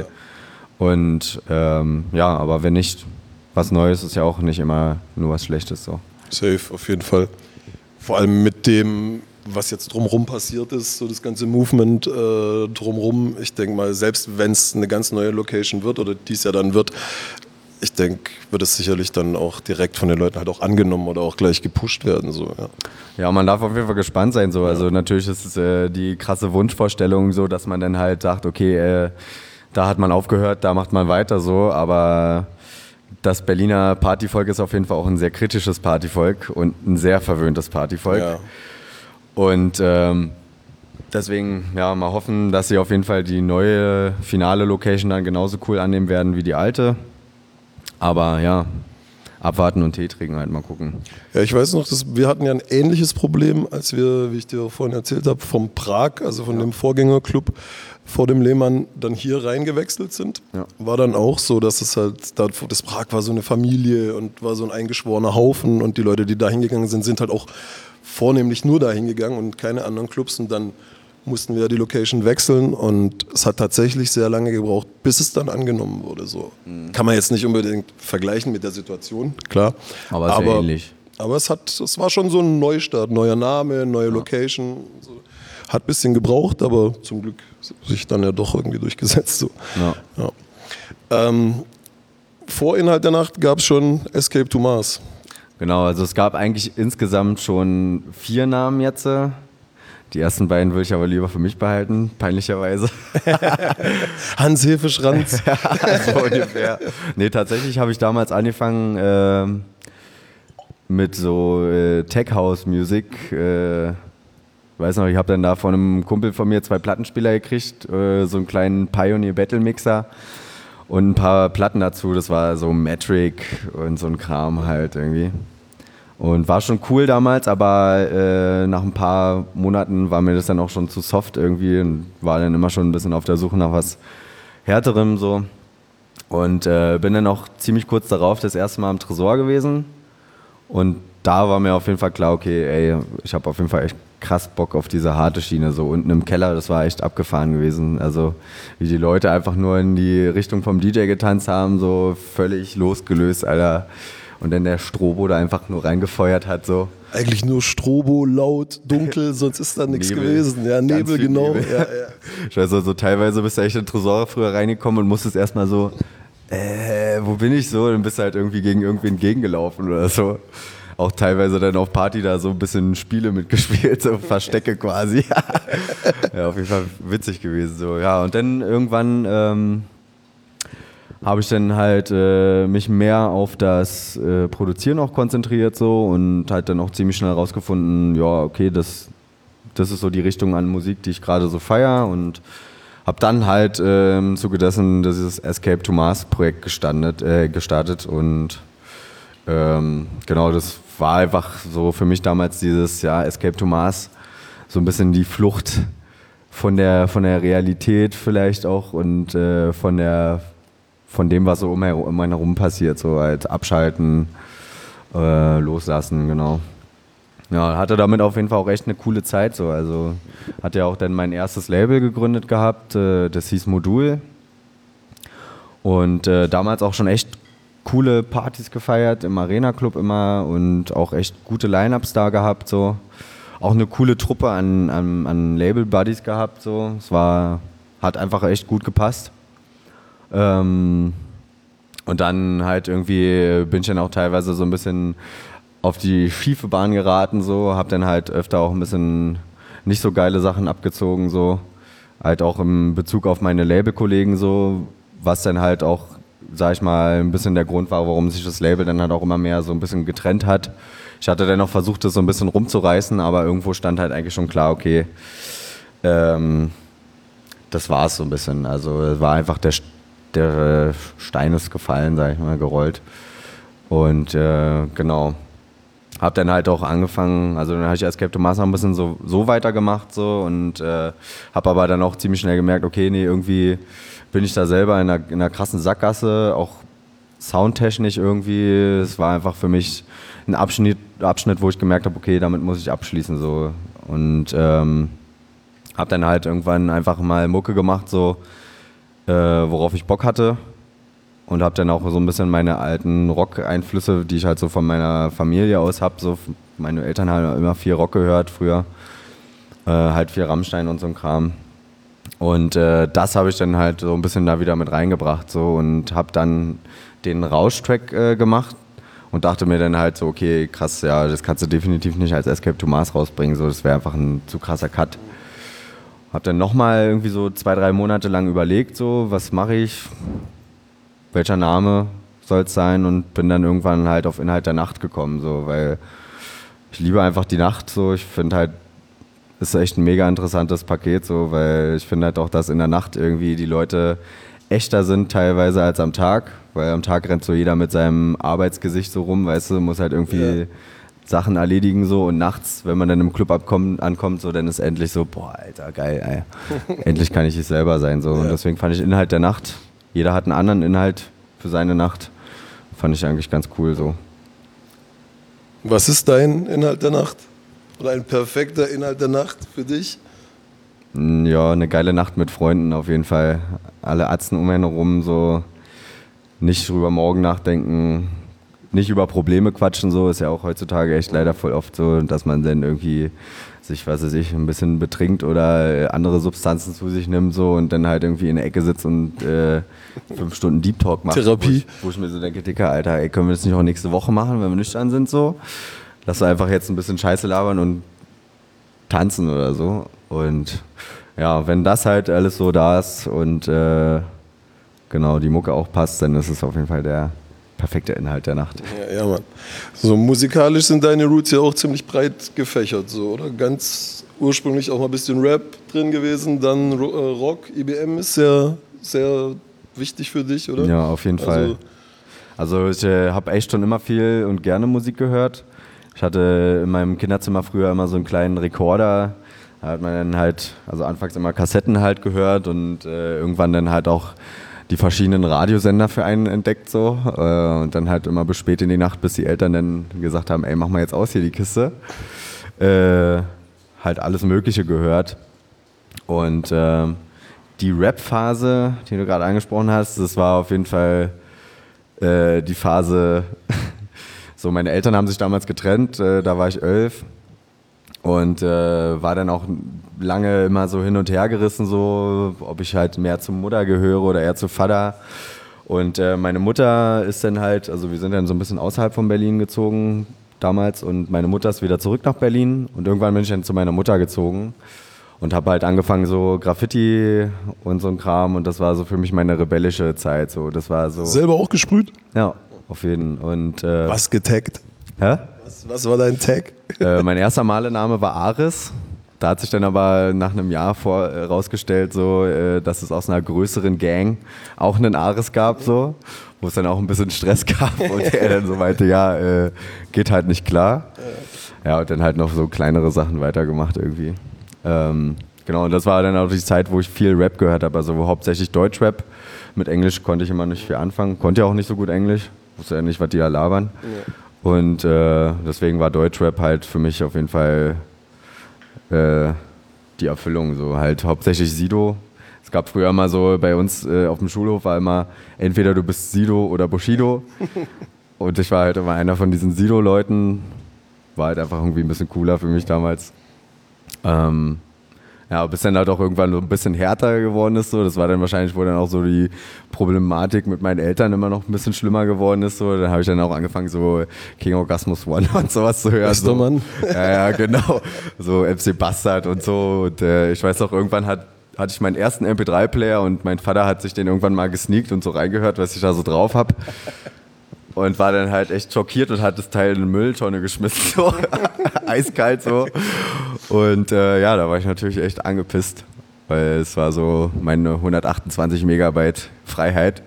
Und ähm, ja, aber wenn nicht was Neues, ist ja auch nicht immer nur was Schlechtes so. Safe, auf jeden Fall. Vor allem mit dem, was jetzt drumherum passiert ist, so das ganze Movement äh, drumherum. Ich denke mal, selbst wenn es eine ganz neue Location wird oder dies ja dann wird, ich denke, wird es sicherlich dann auch direkt von den Leuten halt auch angenommen oder auch gleich gepusht werden. So, ja. Ja, man darf auf jeden Fall gespannt sein. So. Also natürlich ist es äh, die krasse Wunschvorstellung so, dass man dann halt sagt, okay, äh, da hat man aufgehört, da macht man weiter so, aber das Berliner Partyvolk ist auf jeden Fall auch ein sehr kritisches Partyvolk und ein sehr verwöhntes Partyvolk. Ja. Und ähm, deswegen, ja, mal hoffen, dass sie auf jeden Fall die neue finale Location dann genauso cool annehmen werden wie die alte. Aber ja, abwarten und Tee trinken halt, mal gucken. Ja, ich weiß noch, dass wir hatten ja ein ähnliches Problem, als wir, wie ich dir vorhin erzählt habe, vom Prag, also von ja. dem Vorgängerclub vor dem Lehmann, dann hier reingewechselt sind. Ja. War dann auch so, dass es halt, das Prag war so eine Familie und war so ein eingeschworener Haufen und die Leute, die da hingegangen sind, sind halt auch vornehmlich nur da hingegangen und keine anderen Clubs und dann mussten wir die Location wechseln und es hat tatsächlich sehr lange gebraucht, bis es dann angenommen wurde. So. Mhm. Kann man jetzt nicht unbedingt vergleichen mit der Situation, klar. Aber es ist ja ähnlich. Aber es, hat, es war schon so ein Neustart, neuer Name, neue ja. Location. So. Hat ein bisschen gebraucht, aber zum Glück sich dann ja doch irgendwie durchgesetzt. So. Ja. Ja. Ähm, vor Inhalt der Nacht gab es schon Escape to Mars. Genau, also es gab eigentlich insgesamt schon vier Namen jetzt. Die ersten beiden würde ich aber lieber für mich behalten, peinlicherweise. Hans Hefeschranz. So ungefähr. Nee, tatsächlich habe ich damals angefangen äh, mit so äh, Tech-House-Musik. Äh, weiß noch, ich habe dann da von einem Kumpel von mir zwei Plattenspieler gekriegt, äh, so einen kleinen Pioneer Battle Mixer und ein paar Platten dazu. Das war so Metric und so ein Kram halt irgendwie. Und war schon cool damals, aber äh, nach ein paar Monaten war mir das dann auch schon zu soft irgendwie und war dann immer schon ein bisschen auf der Suche nach was Härterem so. Und äh, bin dann auch ziemlich kurz darauf das erste Mal im Tresor gewesen. Und da war mir auf jeden Fall klar, okay, ey, ich habe auf jeden Fall echt krass Bock auf diese harte Schiene. So unten im Keller, das war echt abgefahren gewesen. Also wie die Leute einfach nur in die Richtung vom D J getanzt haben, so völlig losgelöst, Alter. Und dann der Strobo da einfach nur reingefeuert hat, so. Eigentlich nur Strobo, laut, dunkel, sonst ist da nichts gewesen. Ja, Nebel, genau. Nebel. Ja, ja. Ich weiß, so teilweise bist du echt in den Tresor früher reingekommen und musstest erstmal so, äh, wo bin ich so? Dann bist du halt irgendwie gegen irgendwen gegengelaufen oder so. auch teilweise dann auf Party da so ein bisschen Spiele mitgespielt, so Verstecke quasi. Ja, auf jeden Fall witzig gewesen. So. Ja, und dann irgendwann ähm, habe ich dann halt äh, mich mehr auf das äh, Produzieren auch konzentriert so und halt dann auch ziemlich schnell rausgefunden, ja, okay, das, das ist so die Richtung an Musik, die ich gerade so feiere und habe dann halt äh, im Zuge dessen dieses Escape to Mars Projekt gestandet, äh, gestartet und ähm, genau, das war einfach so für mich damals dieses ja, Escape to Mars, so ein bisschen die Flucht von der, von der Realität vielleicht auch und äh, von der von dem, was so um einen herum passiert, so halt abschalten, äh, loslassen, genau. Ja, hatte damit auf jeden Fall auch echt eine coole Zeit, so, also hatte ja auch dann mein erstes Label gegründet gehabt, äh, das hieß Modul und äh, damals auch schon echt coole Partys gefeiert, im Arena Club immer und auch echt gute Line-Ups da gehabt, so. Auch eine coole Truppe an, an, an Label-Buddies gehabt, so. Es war, hat einfach echt gut gepasst. Ähm, und dann halt irgendwie bin ich dann auch teilweise so ein bisschen auf die schiefe Bahn geraten, so, hab dann halt öfter auch ein bisschen nicht so geile Sachen abgezogen, so, halt auch im Bezug auf meine Labelkollegen, so, was dann halt auch, sag ich mal, ein bisschen der Grund war, warum sich das Label dann halt auch immer mehr so ein bisschen getrennt hat. Ich hatte dann auch versucht, das so ein bisschen rumzureißen, aber irgendwo stand halt eigentlich schon klar, okay, ähm, das war es so ein bisschen, also es war einfach der Der Stein ist gefallen, sag ich mal, gerollt. Und äh, genau, hab dann halt auch angefangen, also dann habe ich Escape to Mars ein bisschen so, so weitergemacht so und äh, habe aber dann auch ziemlich schnell gemerkt, okay, nee, irgendwie bin ich da selber in einer, in einer krassen Sackgasse, auch soundtechnisch irgendwie. Es war einfach für mich ein Abschnitt, Abschnitt, wo ich gemerkt habe, okay, damit muss ich abschließen so. Und ähm, hab dann halt irgendwann einfach mal Mucke gemacht, so Äh, worauf ich Bock hatte und habe dann auch so ein bisschen meine alten Rock-Einflüsse, die ich halt so von meiner Familie aus habe, so meine Eltern haben immer viel Rock gehört früher, äh, halt viel Rammstein und so ein Kram und äh, das habe ich dann halt so ein bisschen da wieder mit reingebracht so und habe dann den Rausch-Track äh, gemacht und dachte mir dann halt so, okay, krass, ja, das kannst du definitiv nicht als Escape to Mars rausbringen, so, das wäre einfach ein zu krasser Cut. Hab dann nochmal irgendwie so zwei, drei Monate lang überlegt, so, was mache ich, welcher Name soll es sein und bin dann irgendwann halt auf Inhalt der Nacht gekommen, so, weil ich liebe einfach die Nacht, so, ich finde halt, ist echt ein mega interessantes Paket, so, weil ich finde halt auch, dass in der Nacht irgendwie die Leute echter sind teilweise als am Tag, weil am Tag rennt so jeder mit seinem Arbeitsgesicht so rum, weißt du, muss halt irgendwie... Ja. Sachen erledigen so und nachts, wenn man dann im Club abkommt, ankommt, so, dann ist endlich so, boah, Alter, geil, ey. Endlich kann ich ich selber sein, so. Ja. Und deswegen fand ich Inhalt der Nacht, jeder hat einen anderen Inhalt für seine Nacht, fand ich eigentlich ganz cool, so. Was ist dein Inhalt der Nacht? Oder ein perfekter Inhalt der Nacht für dich? Ja, eine geile Nacht mit Freunden auf jeden Fall. Alle Atzen um einen herum, so, nicht drüber morgen nachdenken, nicht über Probleme quatschen, so ist ja auch heutzutage echt leider voll oft so, dass man dann irgendwie sich, was weiß ich, ein bisschen betrinkt oder andere Substanzen zu sich nimmt so und dann halt irgendwie in der Ecke sitzt und äh, fünf Stunden Deep Talk macht. Therapie. Wo ich, wo ich mir so denke, Dicker, Alter, ey, können wir das nicht auch nächste Woche machen, wenn wir nüchtern sind so? Lass doch einfach jetzt ein bisschen Scheiße labern und tanzen oder so. Und ja, wenn das halt alles so da ist und äh, genau die Mucke auch passt, dann ist es auf jeden Fall der perfekte Inhalt der Nacht. Ja, ja, Mann. So musikalisch sind deine Roots ja auch ziemlich breit gefächert, so, oder? Ganz ursprünglich auch mal ein bisschen Rap drin gewesen, dann Rock, I B M ist ja sehr wichtig für dich, oder? Ja, auf jeden Fall. Also, also ich äh, habe echt schon immer viel und gerne Musik gehört. Ich hatte in meinem Kinderzimmer früher immer so einen kleinen Rekorder, da hat man dann halt, also anfangs immer Kassetten halt gehört und äh, irgendwann dann halt auch die verschiedenen Radiosender für einen entdeckt so äh, und dann halt immer bis spät in die Nacht, bis die Eltern dann gesagt haben, ey, mach mal jetzt aus hier die Kiste. Äh, halt alles Mögliche gehört und äh, die Rap-Phase, die du gerade angesprochen hast, das war auf jeden Fall äh, die Phase, so meine Eltern haben sich damals getrennt, äh, da war ich elf und äh, war dann auch lange immer so hin und her gerissen, so, ob ich halt mehr zur Mutter gehöre oder eher zu Vater. Und äh, meine Mutter ist dann halt, also wir sind dann so ein bisschen außerhalb von Berlin gezogen, damals und meine Mutter ist wieder zurück nach Berlin und irgendwann bin ich dann zu meiner Mutter gezogen und habe halt angefangen so Graffiti und so ein Kram und das war so für mich meine rebellische Zeit. So. Das war so. Selber auch gesprüht? Ja, auf jeden Fall. Und, äh, was getaggt? Hä? Was, was war dein Tag? Äh, mein erster Malename war Aris. Da hat sich dann aber nach einem Jahr vor, äh, rausgestellt, so, äh, dass es aus einer größeren Gang auch einen Aris gab, so, wo es dann auch ein bisschen Stress gab und er dann so meinte, ja, äh, geht halt nicht klar. Ja, und dann halt noch so kleinere Sachen weitergemacht irgendwie. Ähm, genau, und das war dann auch die Zeit, wo ich viel Rap gehört habe, also hauptsächlich Deutschrap. Mit Englisch konnte ich immer nicht viel anfangen, konnte ja auch nicht so gut Englisch, wusste ja nicht, was die da labern. Ja. Und äh, deswegen war Deutschrap halt für mich auf jeden Fall äh, die Erfüllung, so halt hauptsächlich Sido. Es gab früher mal so, bei uns äh, auf dem Schulhof war immer, entweder du bist Sido oder Bushido. Und ich war halt immer einer von diesen Sido-Leuten, war halt einfach irgendwie ein bisschen cooler für mich damals. Ähm, Ja, bis dann halt auch irgendwann so ein bisschen härter geworden ist. So. Das war dann wahrscheinlich, wo dann auch so die Problematik mit meinen Eltern immer noch ein bisschen schlimmer geworden ist. So. Dann habe ich dann auch angefangen, so King Orgasmus One und sowas zu hören. Bester so. Mann. Ja, ja, genau. So M C Bastard und so. Und äh, ich weiß auch, irgendwann hat, hatte ich meinen ersten M P drei Player und mein Vater hat sich den irgendwann mal gesneakt und so reingehört, was ich da so drauf habe. Und war dann halt echt schockiert und hat das Teil in eine Mülltonne geschmissen, so eiskalt so. Und äh, ja, da war ich natürlich echt angepisst, weil es war so meine hundertachtundzwanzig Megabyte Freiheit.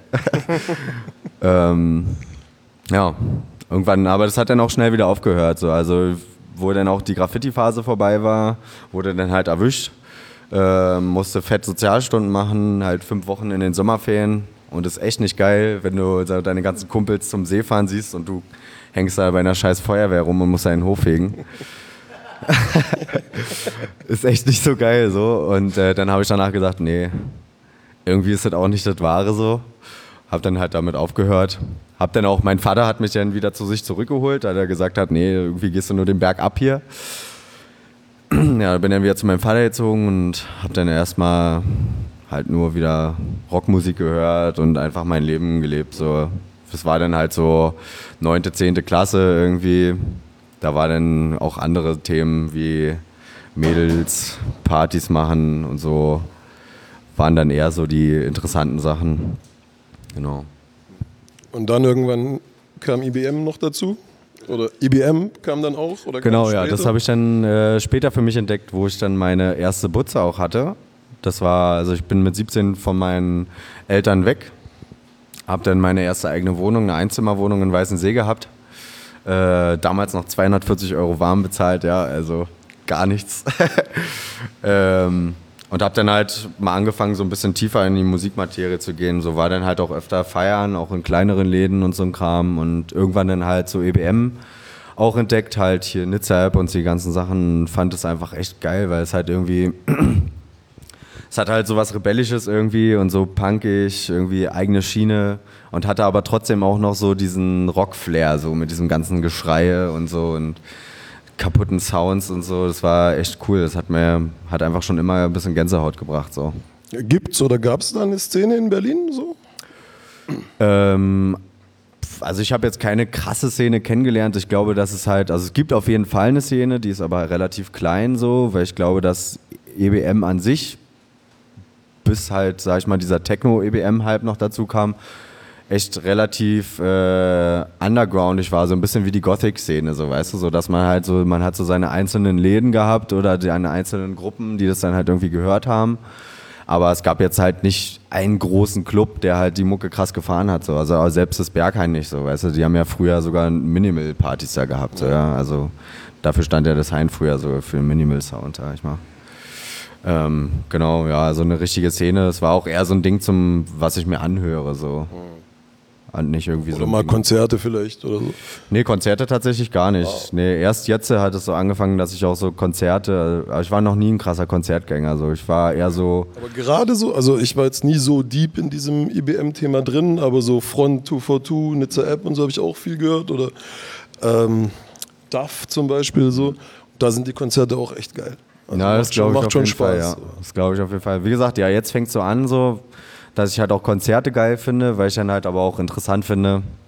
ähm, ja, irgendwann, aber das hat dann auch schnell wieder aufgehört. So. Also wo dann auch die Graffiti-Phase vorbei war, wurde dann halt erwischt, äh, musste fett Sozialstunden machen, halt fünf Wochen in den Sommerferien. Und das ist echt nicht geil, wenn du deine ganzen Kumpels zum See fahren siehst und du hängst da bei einer scheiß Feuerwehr rum und musst einen Hof fegen. Ist echt nicht so geil so. Und äh, dann habe ich danach gesagt, nee, irgendwie ist das auch nicht das Wahre so. Hab dann halt damit aufgehört. Hab dann auch, mein Vater hat mich dann wieder zu sich zurückgeholt, da er gesagt hat, nee, irgendwie gehst du nur den Berg ab hier. Ja, bin dann wieder zu meinem Vater gezogen und hab dann erstmal halt nur wieder Rockmusik gehört und einfach mein Leben gelebt. So. Das war dann halt so neunte, zehnte Klasse irgendwie. Da waren dann auch andere Themen wie Mädels, Partys machen und so. Waren dann eher so die interessanten Sachen. Genau. Und dann irgendwann kam I B M noch dazu? Oder I B M kam dann auch? Oder kam genau, ja, das habe ich dann äh, später für mich entdeckt, wo ich dann meine erste Butze auch hatte. Das war, also ich bin mit siebzehn von meinen Eltern weg, habe dann meine erste eigene Wohnung, eine Einzimmerwohnung in Weißensee gehabt. Äh, damals noch zweihundertvierzig Euro warm bezahlt, ja, also gar nichts. ähm, und habe dann halt mal angefangen, so ein bisschen tiefer in die Musikmaterie zu gehen. So war dann halt auch öfter feiern, auch in kleineren Läden und so ein Kram. Und irgendwann dann halt so E B M auch entdeckt, halt hier Nizza-App und die ganzen Sachen. Fand es einfach echt geil, weil es halt irgendwie... Es hat halt so was Rebellisches irgendwie und so punkig, irgendwie eigene Schiene und hatte aber trotzdem auch noch so diesen Rock-Flair, so mit diesem ganzen Geschrei und so und kaputten Sounds und so. Das war echt cool. Das hat mir hat einfach schon immer ein bisschen Gänsehaut gebracht. So. Gibt's oder gab es da eine Szene in Berlin so? Ähm, also ich habe jetzt keine krasse Szene kennengelernt. Ich glaube, dass es halt, also es gibt auf jeden Fall eine Szene, die ist aber relativ klein so, weil ich glaube, dass E B M an sich bis halt, sag ich mal, dieser Techno-E B M-Hype noch dazu kam, echt relativ äh, undergroundig war, so ein bisschen wie die Gothic-Szene, so weißt du, so dass man halt so, man hat so seine einzelnen Läden gehabt oder seine einzelnen Gruppen, die das dann halt irgendwie gehört haben, aber es gab jetzt halt nicht einen großen Club, der halt die Mucke krass gefahren hat, so, also selbst das Berghain nicht, so, weißt du, die haben ja früher sogar Minimal-Partys da gehabt, so, ja, also dafür stand ja das Hain früher so für Minimal-Sound, sag ich mal. Ähm, genau, ja, so eine richtige Szene. Es war auch eher so ein Ding, zum, was ich mir anhöre, so. Und nicht irgendwie oder so mal Ding. Konzerte vielleicht oder so? Nee, Konzerte tatsächlich gar nicht. Wow. Nee, erst jetzt hat es so angefangen, dass ich auch so Konzerte, aber ich war noch nie ein krasser Konzertgänger, so. Ich war eher so... Aber gerade so, also ich war jetzt nie so deep in diesem I B M-Thema drin, aber so Front zwei vier zwei, Nizza-App und so habe ich auch viel gehört oder ähm, D A F zum Beispiel so. Da sind die Konzerte auch echt geil. Also ja, das glaube ich auf jeden Spaß. Fall, ja. Das glaube ich auf jeden Fall. Wie gesagt, ja, jetzt fängt es so an, so, dass ich halt auch Konzerte geil finde, weil ich dann halt aber auch interessant finde,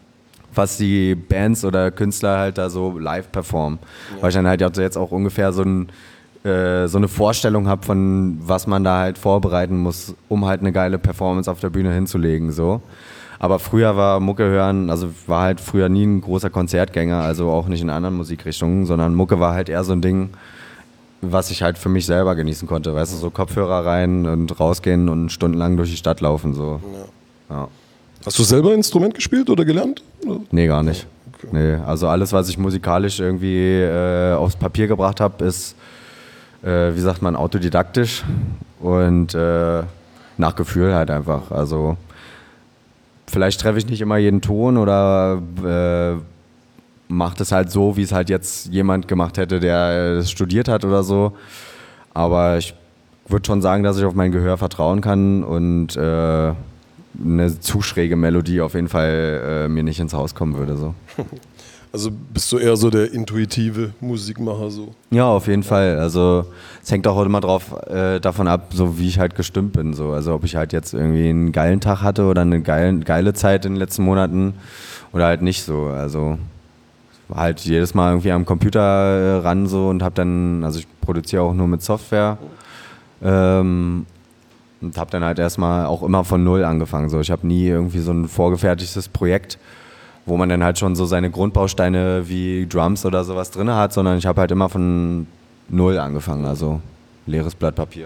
was die Bands oder Künstler halt da so live performen. Ja. Weil ich dann halt jetzt auch ungefähr so, ein, äh, so eine Vorstellung habe von, was man da halt vorbereiten muss, um halt eine geile Performance auf der Bühne hinzulegen, so. Aber früher war Mucke hören, also war halt früher nie ein großer Konzertgänger, also auch nicht in anderen Musikrichtungen, sondern Mucke war halt eher so ein Ding, was ich halt für mich selber genießen konnte, weißt du, so Kopfhörer rein und rausgehen und stundenlang durch die Stadt laufen, so. Ja. Ja. Hast du selber ein Instrument gespielt oder gelernt? Oder? Nee, gar nicht. Okay. Nee, also alles, was ich musikalisch irgendwie äh, aufs Papier gebracht habe, ist, äh, wie sagt man, autodidaktisch und äh, nach Gefühl halt einfach. Also vielleicht treffe ich nicht immer jeden Ton oder äh, mache das halt so, wie es halt jetzt jemand gemacht hätte, der das studiert hat oder so. Aber ich würde schon sagen, dass ich auf mein Gehör vertrauen kann und äh, eine zu schräge Melodie auf jeden Fall äh, mir nicht ins Haus kommen würde. So. Also bist du eher so der intuitive Musikmacher so? Ja, auf jeden Fall. Also es hängt auch immer drauf, äh, davon ab, so wie ich halt gestimmt bin. So. Also ob ich halt jetzt irgendwie einen geilen Tag hatte oder eine geile, geile Zeit in den letzten Monaten oder halt nicht so. Also halt jedes Mal irgendwie am Computer äh, ran so und habe dann, also ich produziere auch nur mit Software. Ähm, Und habe dann halt erstmal auch immer von Null angefangen. So, ich habe nie irgendwie so ein vorgefertigtes Projekt, wo man dann halt schon so seine Grundbausteine wie Drums oder sowas drin hat, sondern ich habe halt immer von Null angefangen, also leeres Blatt Papier.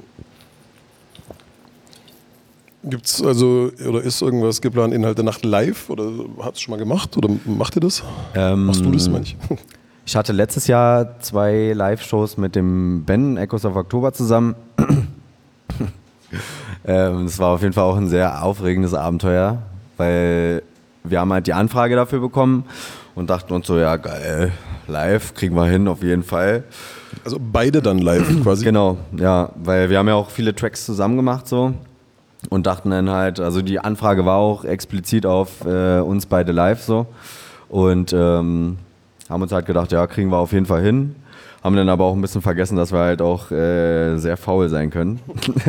Gibt's also, oder ist irgendwas geplant, Inhalt der Nacht live? Oder hast du schon mal gemacht? Oder macht ihr das? Ähm, Machst du das manchmal? Ich hatte letztes Jahr zwei Live-Shows mit dem Ben, Echoes of Oktober, zusammen. ähm, das war auf jeden Fall auch ein sehr aufregendes Abenteuer, weil wir haben halt die Anfrage dafür bekommen und dachten uns so, ja geil, live kriegen wir hin auf jeden Fall. Also beide dann live quasi? Genau, ja, weil wir haben ja auch viele Tracks zusammen gemacht so und dachten dann halt, also die Anfrage war auch explizit auf äh, uns beide live so und ähm, haben uns halt gedacht, ja, kriegen wir auf jeden Fall hin. Haben dann aber auch ein bisschen vergessen, dass wir halt auch äh, sehr faul sein können.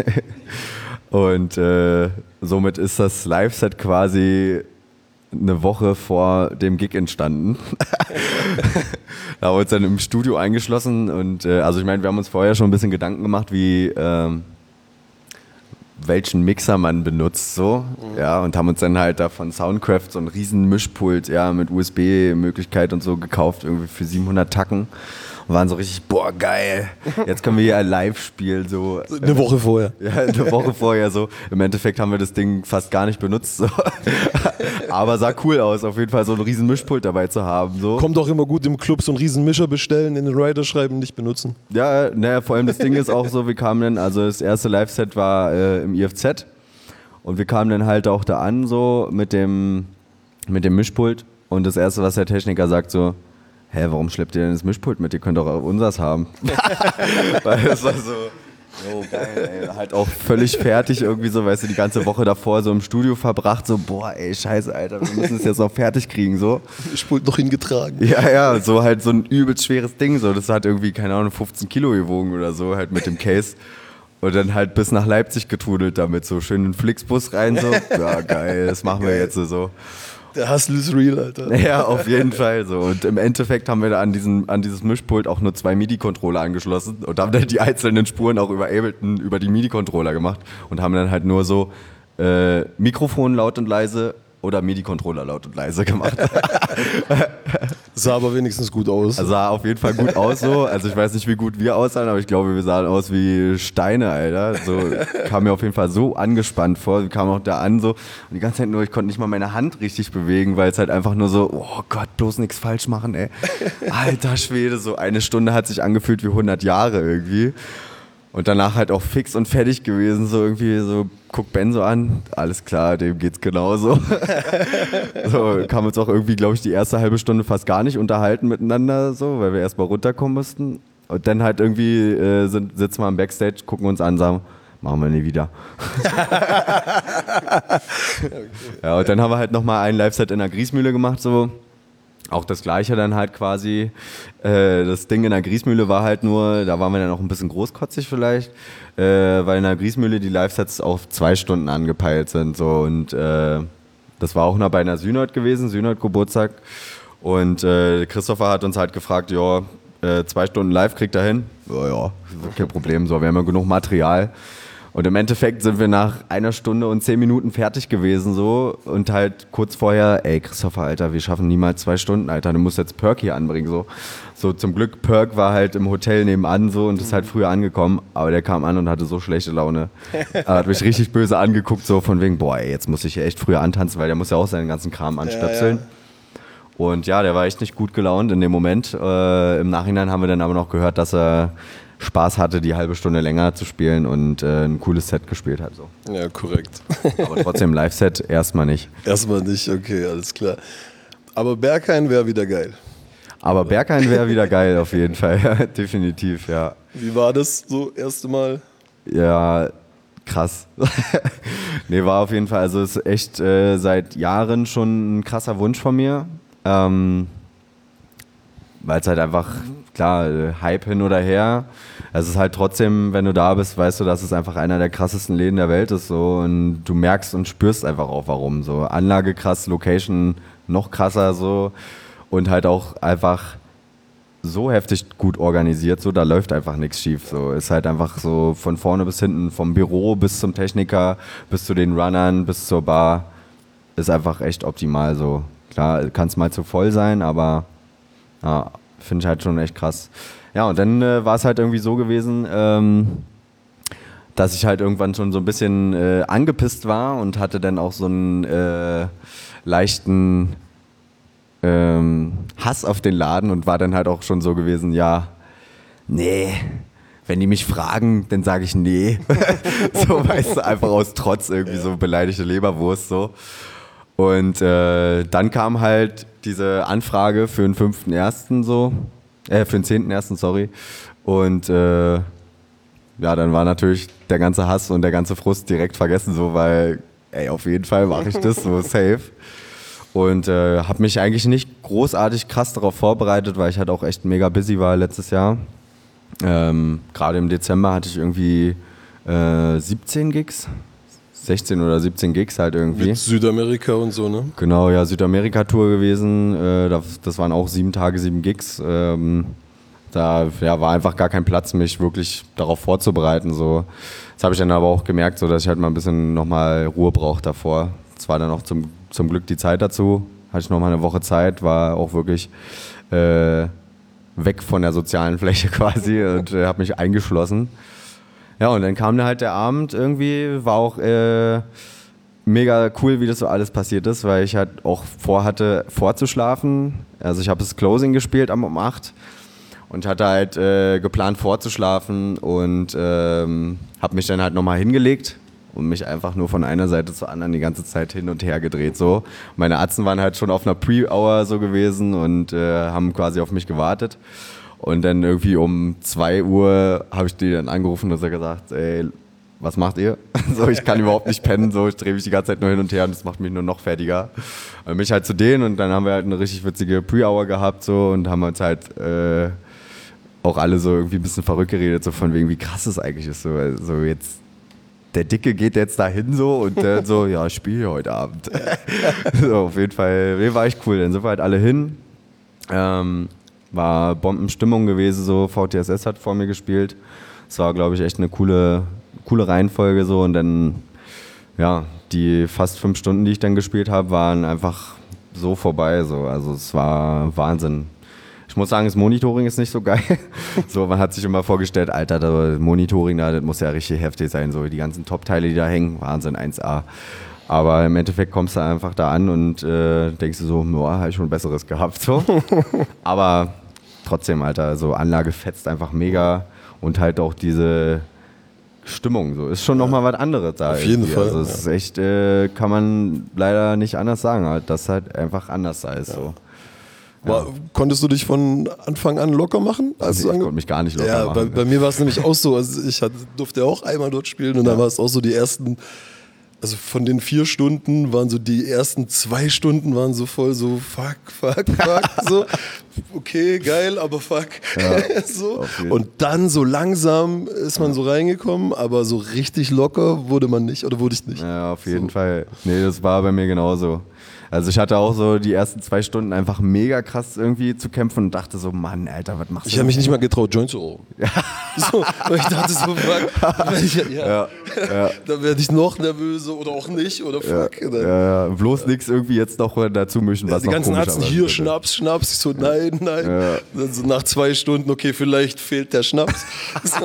Und äh, somit ist das Live-Set quasi eine Woche vor dem Gig entstanden. Da haben wir uns dann im Studio eingeschlossen und äh, also ich meine, wir haben uns vorher schon ein bisschen Gedanken gemacht, wie ähm, welchen Mixer man benutzt so, mhm. ja, und haben uns dann halt da von Soundcraft so einen riesen Mischpult, ja, mit U S B-Möglichkeit und so gekauft, irgendwie für siebenhundert Tacken. Und waren so richtig, boah, geil, jetzt können wir hier live spielen. So. Eine Woche vorher. Ja, eine Woche vorher so. Im Endeffekt haben wir das Ding fast gar nicht benutzt. So. Aber sah cool aus, auf jeden Fall so einen riesen Mischpult dabei zu haben. So. Kommt auch immer gut im Club, so einen riesen Mischer bestellen, in den Rider schreiben, nicht benutzen. Ja, naja, vor allem das Ding ist auch so, wir kamen dann, also das erste Live-Set war äh, im I F Z und wir kamen dann halt auch da an so mit dem, mit dem Mischpult und das erste, was der Techniker sagt so, hä, warum schleppt ihr denn das Mischpult mit? Ihr könnt doch auch unseres haben. Weil es war so, oh geil, ey. Halt auch völlig fertig irgendwie so, weißt du, die ganze Woche davor so im Studio verbracht, so, boah, ey, scheiße, Alter, wir müssen es jetzt noch fertig kriegen, so. Mischpult noch hingetragen. Ja, ja, so halt so ein übelst schweres Ding, so, das hat irgendwie, keine Ahnung, fünfzehn Kilo gewogen oder so, halt mit dem Case. Und dann halt bis nach Leipzig getrudelt damit, so schön in den Flixbus rein, so, ja, geil, das machen wir jetzt so. Der Hustle ist real, Alter. Ja, auf jeden Fall so. Und im Endeffekt haben wir da an, diesen, an dieses Mischpult auch nur zwei MIDI-Controller angeschlossen und haben dann die einzelnen Spuren auch über Ableton, über die MIDI-Controller gemacht und haben dann halt nur so äh, Mikrofon laut und leise oder MIDI-Controller laut und leise gemacht. Sah aber wenigstens gut aus. Also sah auf jeden Fall gut aus so. Also ich weiß nicht, wie gut wir aussahen, aber ich glaube, wir sahen aus wie Steine, Alter. So kam mir auf jeden Fall so angespannt vor. Wir kamen auch da an so und die ganze Zeit nur, ich konnte nicht mal meine Hand richtig bewegen, weil es halt einfach nur so, oh Gott, bloß nichts falsch machen, ey. Alter Schwede, so eine Stunde hat sich angefühlt wie hundert Jahre irgendwie. Und danach halt auch fix und fertig gewesen, so irgendwie so, guckt Ben so an, alles klar, dem geht's genauso. So, kam uns auch irgendwie, glaube ich, die erste halbe Stunde fast gar nicht unterhalten miteinander, so, weil wir erstmal runterkommen mussten. Und dann halt irgendwie äh, sind, sitzen wir am Backstage, gucken uns an, sagen, machen wir nie wieder. Ja, und dann haben wir halt nochmal ein Live-Set in der Griesmühle gemacht, so. Auch das Gleiche dann halt quasi. Äh, das Ding in der Griesmühle war halt nur, da waren wir dann auch ein bisschen großkotzig vielleicht, äh, weil in der Griesmühle die Live-Sets auf zwei Stunden angepeilt sind. So, und äh, Das war auch noch bei einer Synod gewesen, Synod-Geburtstag. Und äh, Christopher hat uns halt gefragt, ja, äh, zwei Stunden live kriegt er hin. Ja, ja, kein Problem, so, wir haben ja genug Material. Und im Endeffekt sind wir nach einer Stunde und zehn Minuten fertig gewesen so und halt kurz vorher, ey Christopher, Alter, wir schaffen niemals zwei Stunden, Alter, du musst jetzt Perk hier anbringen so. So zum Glück, Perk war halt im Hotel nebenan so und ist halt früher angekommen, aber der kam an und hatte so schlechte Laune. Er hat mich richtig böse angeguckt, so von wegen, boah ey, jetzt muss ich echt früher antanzen, weil der muss ja auch seinen ganzen Kram anstöpseln. Ja, ja. Und ja, der war echt nicht gut gelaunt in dem Moment. Äh, Im Nachhinein haben wir dann aber noch gehört, dass er Spaß hatte, die halbe Stunde länger zu spielen und äh, ein cooles Set gespielt hat. So. Ja, korrekt. Aber trotzdem Live-Set erstmal nicht. Erstmal nicht, okay, alles klar. Aber Berghain wäre wieder geil. Aber Berghain wäre wieder geil, auf jeden Fall. Definitiv, ja. Wie war das so erste Mal? Ja, krass. Nee, war auf jeden Fall, also ist echt äh, seit Jahren schon ein krasser Wunsch von mir. Ähm, weil es halt einfach, klar, Hype hin oder her. Es ist halt trotzdem, wenn du da bist, weißt du, dass es einfach einer der krassesten Läden der Welt ist. So, und du merkst und spürst einfach auch, warum. So, Anlage krass, Location noch krasser so. Und halt auch einfach so heftig gut organisiert, so, da läuft einfach nichts schief. So, ist halt einfach so von vorne bis hinten, vom Büro bis zum Techniker, bis zu den Runnern, bis zur Bar, ist einfach echt optimal. So. Klar, kann es mal zu voll sein, aber ja, finde ich halt schon echt krass. Ja, und dann äh, war es halt irgendwie so gewesen, ähm, dass ich halt irgendwann schon so ein bisschen äh, angepisst war und hatte dann auch so einen äh, leichten ähm, Hass auf den Laden und war dann halt auch schon so gewesen, ja, nee, wenn die mich fragen, dann sage ich nee. So, weißt du, einfach aus Trotz irgendwie so beleidigte Leberwurst so. Und äh, dann kam halt diese Anfrage für den fünften ersten so, äh, für den zehnten ersten sorry. Und äh, ja, dann war natürlich der ganze Hass und der ganze Frust direkt vergessen, so, weil, ey, auf jeden Fall mache ich das so safe. Und äh, habe mich eigentlich nicht großartig krass darauf vorbereitet, weil ich halt auch echt mega busy war letztes Jahr. Ähm, Gerade im Dezember hatte ich irgendwie äh, siebzehn Gigs. sechzehn oder siebzehn Gigs halt irgendwie. Mit Südamerika und so, ne? Genau, ja, Südamerika-Tour gewesen. Äh, das, das waren auch sieben Tage, sieben Gigs. Ähm, da ja, war einfach gar kein Platz, mich wirklich darauf vorzubereiten. So. Das habe ich dann aber auch gemerkt, so, dass ich halt mal ein bisschen nochmal Ruhe brauche davor. Es war dann auch zum, zum Glück die Zeit dazu. Hatte ich nochmal eine Woche Zeit, war auch wirklich äh, weg von der sozialen Fläche quasi und äh, habe mich eingeschlossen. Ja, und dann kam halt der Abend irgendwie, war auch äh, mega cool, wie das so alles passiert ist, weil ich halt auch vorhatte, vorzuschlafen. Also ich habe das Closing gespielt um acht und hatte halt äh, geplant vorzuschlafen und ähm, habe mich dann halt nochmal hingelegt und mich einfach nur von einer Seite zur anderen die ganze Zeit hin und her gedreht. So. Meine Atzen waren halt schon auf einer Pre-Hour so gewesen und äh, haben quasi auf mich gewartet. Und dann irgendwie um zwei Uhr habe ich die dann angerufen und so gesagt, ey, was macht ihr? So, ich kann überhaupt nicht pennen, so, ich drehe mich die ganze Zeit nur hin und her und das macht mich nur noch fertiger. Und mich halt zu denen und dann haben wir halt eine richtig witzige Pre-Hour gehabt so und haben uns halt äh, auch alle so irgendwie ein bisschen verrückt geredet, so von wegen, wie krass es eigentlich ist. So, also jetzt, der Dicke geht jetzt dahin so und dann so, ja, ich spiele hier heute Abend. So, auf jeden Fall, nee, war echt cool. Dann sind wir halt alle hin. Ähm, War Bombenstimmung gewesen, so V T S S hat vor mir gespielt. Es war, glaube ich, echt eine coole, coole Reihenfolge so und dann, ja, die fast fünf Stunden, die ich dann gespielt habe, waren einfach so vorbei, so. Also es war Wahnsinn. Ich muss sagen, das Monitoring ist nicht so geil. So, man hat sich immer vorgestellt, Alter, das Monitoring da, das muss ja richtig heftig sein, so die ganzen Top-Teile, die da hängen, Wahnsinn, eins A. Aber im Endeffekt kommst du einfach da an und äh, denkst du so, boah, habe ich schon Besseres gehabt. So. Aber trotzdem, Alter, so Anlage fetzt einfach mega und halt auch diese Stimmung, so ist schon ja. nochmal was anderes da. Auf jeden Fall. Also es ja. ist echt, äh, kann man leider nicht anders sagen, halt, dass halt einfach anders da ist. Ja. So. War, ja. Konntest du dich von Anfang an locker machen? Also ich konnte mich gar nicht locker ja, machen. Bei, bei mir war es nämlich auch so, also ich hatte, durfte auch einmal dort spielen und ja. dann war es auch so die ersten, also von den vier Stunden waren so die ersten zwei Stunden waren so voll so fuck, fuck, fuck, so. okay, geil, aber fuck. Ja, so. Und dann so langsam ist man so reingekommen, aber so richtig locker wurde man nicht oder wurde ich nicht. Ja, auf jeden so. Fall. Nee, das war bei mir genauso. Also ich hatte auch so die ersten zwei Stunden einfach mega krass irgendwie zu kämpfen und dachte so, Mann, Alter, was machst du? Ich habe mich nicht mal getraut, Joint zu rauchen. Ja. So, weil ich dachte so, fuck, da werde ich, ja, ja, ja. Da werd ich noch nervöser oder auch nicht oder fuck. Ja, ja, ja. Bloß nichts irgendwie jetzt noch dazu mischen, was die noch ganzen Ärzte hier, bitte. Schnaps, Schnaps. Ich so, nein, nein. Ja. Dann so nach zwei Stunden, okay, vielleicht fehlt der Schnaps. So.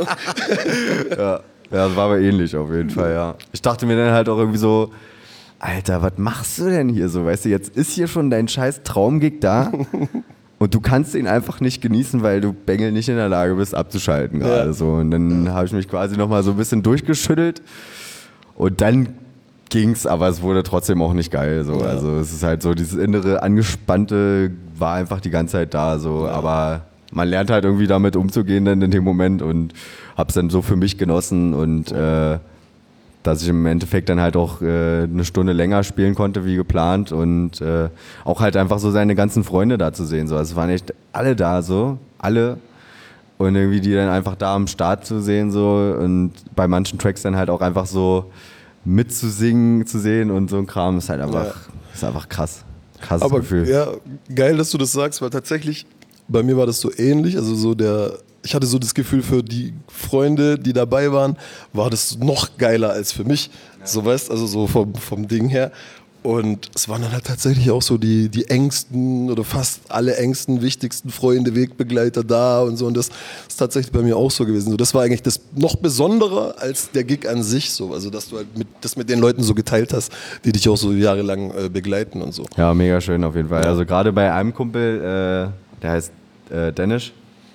Ja. Ja, das war aber ähnlich auf jeden Fall, ja. Ich dachte mir dann halt auch irgendwie so, Alter, was machst du denn hier so? Weißt du, jetzt ist hier schon dein scheiß Traumgig da und du kannst ihn einfach nicht genießen, weil du Bengel nicht in der Lage bist abzuschalten gerade. Ja. So. Und dann habe ich mich quasi nochmal so ein bisschen durchgeschüttelt und dann ging's, aber es wurde trotzdem auch nicht geil. So. Ja. Also es ist halt so, dieses innere Angespannte war einfach die ganze Zeit da. So. Ja. Aber man lernt halt irgendwie damit umzugehen dann in dem Moment und hab's dann so für mich genossen und äh, dass ich im Endeffekt dann halt auch äh, eine Stunde länger spielen konnte wie geplant und äh, auch halt einfach so seine ganzen Freunde da zu sehen. So. Also es waren echt alle da so, alle und irgendwie die dann einfach da am Start zu sehen so und bei manchen Tracks dann halt auch einfach so mitzusingen zu sehen und so ein Kram ist halt einfach, ja. ist einfach krass. Krasses Aber, Gefühl. Ja, geil, dass du das sagst, weil tatsächlich bei mir war das so ähnlich, also so der ich hatte so das Gefühl, für die Freunde, die dabei waren, war das noch geiler als für mich. Ja. So weißt, also so vom, vom Ding her. Und es waren dann halt tatsächlich auch so die, die engsten oder fast alle engsten, wichtigsten Freunde, Wegbegleiter da und so. Und das ist tatsächlich bei mir auch so gewesen. So, das war eigentlich das noch Besondere als der Gig an sich. So. Also, dass du halt mit, das mit den Leuten so geteilt hast, die dich auch so jahrelang äh, begleiten und so. Ja, mega schön auf jeden Fall. Ja. Also gerade bei einem Kumpel, äh, der heißt äh, Dennis.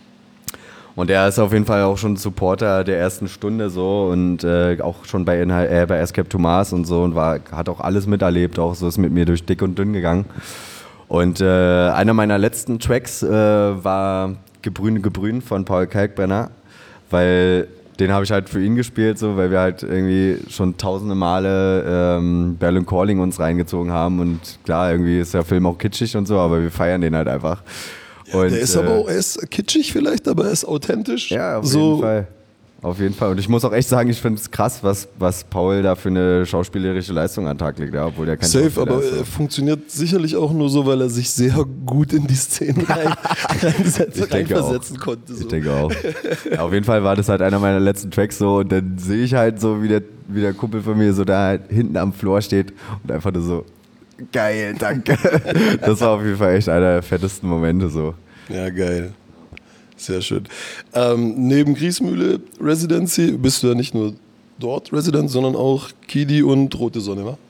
Und der ist auf jeden Fall auch schon Supporter der ersten Stunde so und äh, auch schon bei, Inhal- äh, bei Escape to Mars und so und war, hat auch alles miterlebt, auch so ist mit mir durch dick und dünn gegangen. Und äh, einer meiner letzten Tracks äh, war Gebrüne Gebrün von Paul Kalkbrenner, weil den habe ich halt für ihn gespielt, so, weil wir halt irgendwie schon tausende Male ähm, Berlin Calling uns reingezogen haben und klar, irgendwie ist der Film auch kitschig und so, aber wir feiern den halt einfach. Und, der ist aber auch, er ist kitschig vielleicht, aber er ist authentisch. Ja, auf so. jeden Fall. Auf jeden Fall. Und ich muss auch echt sagen, ich finde es krass, was, was Paul da für eine schauspielerische Leistung an den Tag legt, ja, obwohl der kein Safe, aber er funktioniert sicherlich auch nur so, weil er sich sehr gut in die Szene rein, reinversetzen auch. konnte. So. Ich denke auch. Ja, auf jeden Fall war das halt einer meiner letzten Tracks so und dann sehe ich halt so, wie der, wie der Kumpel von mir so da halt hinten am Floor steht und einfach nur so, geil, danke. Das war auf jeden Fall echt einer der fettesten Momente so. Ja, geil. Sehr schön. Ähm, neben Griesmühle Residency bist du ja nicht nur dort Resident, sondern auch Kidi und Rote Sonne, wa?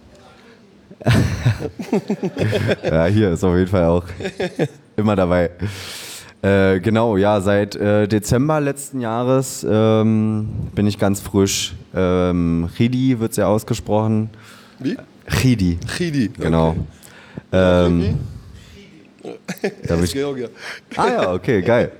Ja, hier ist auf jeden Fall auch immer dabei. Äh, genau, ja, seit äh, Dezember letzten Jahres ähm, bin ich ganz frisch. Ähm, Chidi wird es ja ausgesprochen. Wie? Chidi. Chidi, genau. Okay. Ähm, Da ist Georgia. Ah ja, okay, geil.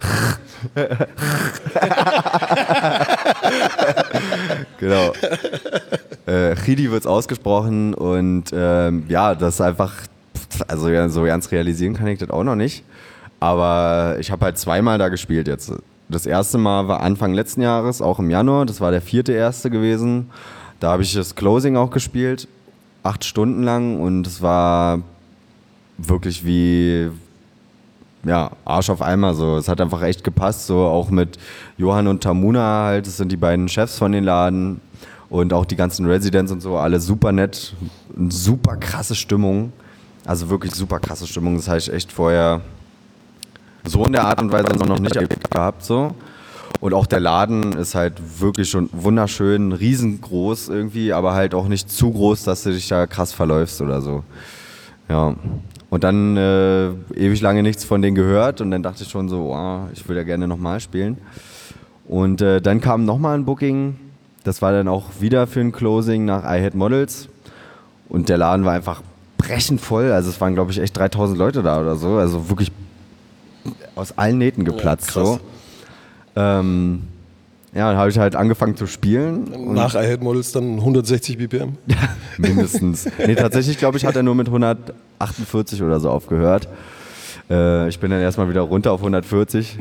Genau. Äh, Chidi wird es ausgesprochen und ähm, ja, das ist einfach, also ja, so ganz realisieren kann ich das auch noch nicht. Aber ich habe halt zweimal da gespielt jetzt. Das erste Mal war Anfang letzten Jahres, auch im Januar. Das war der vierte erste gewesen. Da habe ich das Closing auch gespielt, acht Stunden lang und es war wirklich wie ja, Arsch auf Eimer so. Es hat einfach echt gepasst, so auch mit Johann und Tamuna halt, das sind die beiden Chefs von den Laden und auch die ganzen Residents und so, alle super nett, super krasse Stimmung, also wirklich super krasse Stimmung, das habe ich echt vorher so in der Art und Weise noch nicht erlebt gehabt so. Und auch der Laden ist halt wirklich schon wunderschön, riesengroß irgendwie, aber halt auch nicht zu groß, dass du dich da krass verläufst oder so. Ja. Und dann äh, ewig lange nichts von denen gehört und dann dachte ich schon so, oh, ich will ja gerne nochmal spielen. Und äh, dann kam nochmal ein Booking, das war dann auch wieder für ein Closing nach I Had Models und der Laden war einfach brechend voll, also es waren glaube ich echt dreitausend Leute da oder so, also wirklich aus allen Nähten geplatzt. Ja, so. Ähm, ja, dann habe ich halt angefangen zu spielen. Nach I Had Models dann hundertsechzig B P M? Mindestens. Nee, tatsächlich glaube ich, hat er nur mit hundertachtundvierzig oder so aufgehört. Äh, ich bin dann erstmal wieder runter auf hundertvierzig.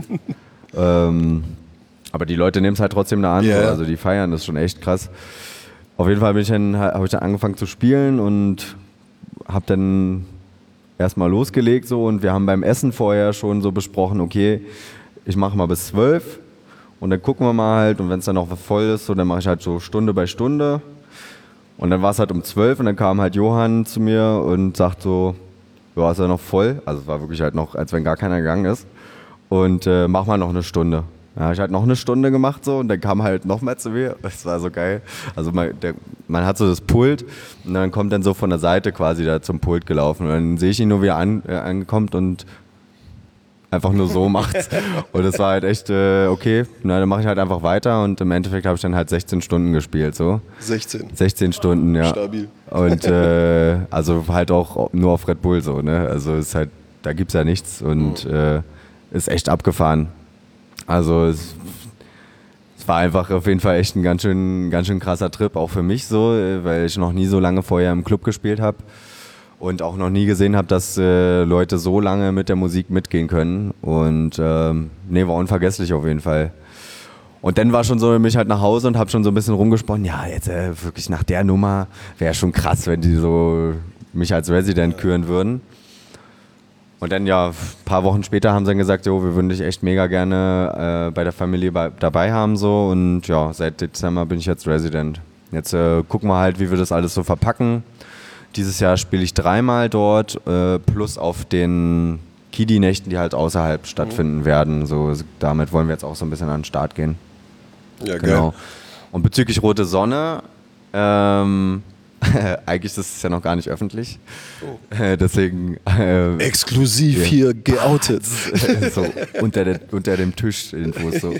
ähm, aber die Leute nehmen es halt trotzdem da an. Yeah. So. Also die feiern, das ist schon echt krass. Auf jeden Fall bin ich dann, habe ich dann angefangen zu spielen und habe dann erstmal losgelegt so und wir haben beim Essen vorher schon so besprochen, okay, ich mache mal bis zwölf und dann gucken wir mal halt und wenn es dann noch voll ist, so, dann mache ich halt so Stunde bei Stunde und dann war es halt um zwölf und dann kam halt Johann zu mir und sagt so, ja, ist ja noch voll, also es war wirklich halt noch, als wenn gar keiner gegangen ist und äh, mach mal noch eine Stunde. Ja, habe ich halt noch eine Stunde gemacht so und dann kam halt noch mal zu mir. Das war so geil. Also man, der, man hat so das Pult und dann kommt dann so von der Seite quasi da zum Pult gelaufen und dann sehe ich ihn nur, wie er an, äh, ankommt und einfach nur so macht. Und das war halt echt äh, okay. Na, dann mache ich halt einfach weiter und im Endeffekt habe ich dann halt sechzehn Stunden gespielt so. sechzehn. sechzehn Stunden, ja. Stabil. Und äh, also halt auch nur auf Red Bull so, ne? Also ist halt, da gibt's ja nichts und äh, ist echt abgefahren. Also es, es war einfach auf jeden Fall echt ein ganz schön, ganz schön krasser Trip, auch für mich so, weil ich noch nie so lange vorher im Club gespielt habe und auch noch nie gesehen habe, dass äh, Leute so lange mit der Musik mitgehen können. Und ähm, nee, war unvergesslich auf jeden Fall. Und dann war schon so, mich halt nach Hause und habe schon so ein bisschen rumgesponnen, ja, jetzt äh, wirklich nach der Nummer wäre schon krass, wenn die so mich als Resident küren würden. Und dann ja, ein paar Wochen später haben sie dann gesagt, jo, wir würden dich echt mega gerne äh, bei der Familie bei, dabei haben so und ja, seit Dezember bin ich jetzt Resident. Jetzt äh, gucken wir halt, wie wir das alles so verpacken. Dieses Jahr spiele ich dreimal dort, äh, plus auf den Kidi-Nächten, die halt außerhalb stattfinden mhm. werden. So, damit wollen wir jetzt auch so ein bisschen an den Start gehen. Ja, genau. geil. Und bezüglich Rote Sonne, ähm, eigentlich ist es ja noch gar nicht öffentlich. Oh. Äh, deswegen. Äh, Exklusiv ja. hier geoutet. so, unter, der, unter dem Tisch Infos so.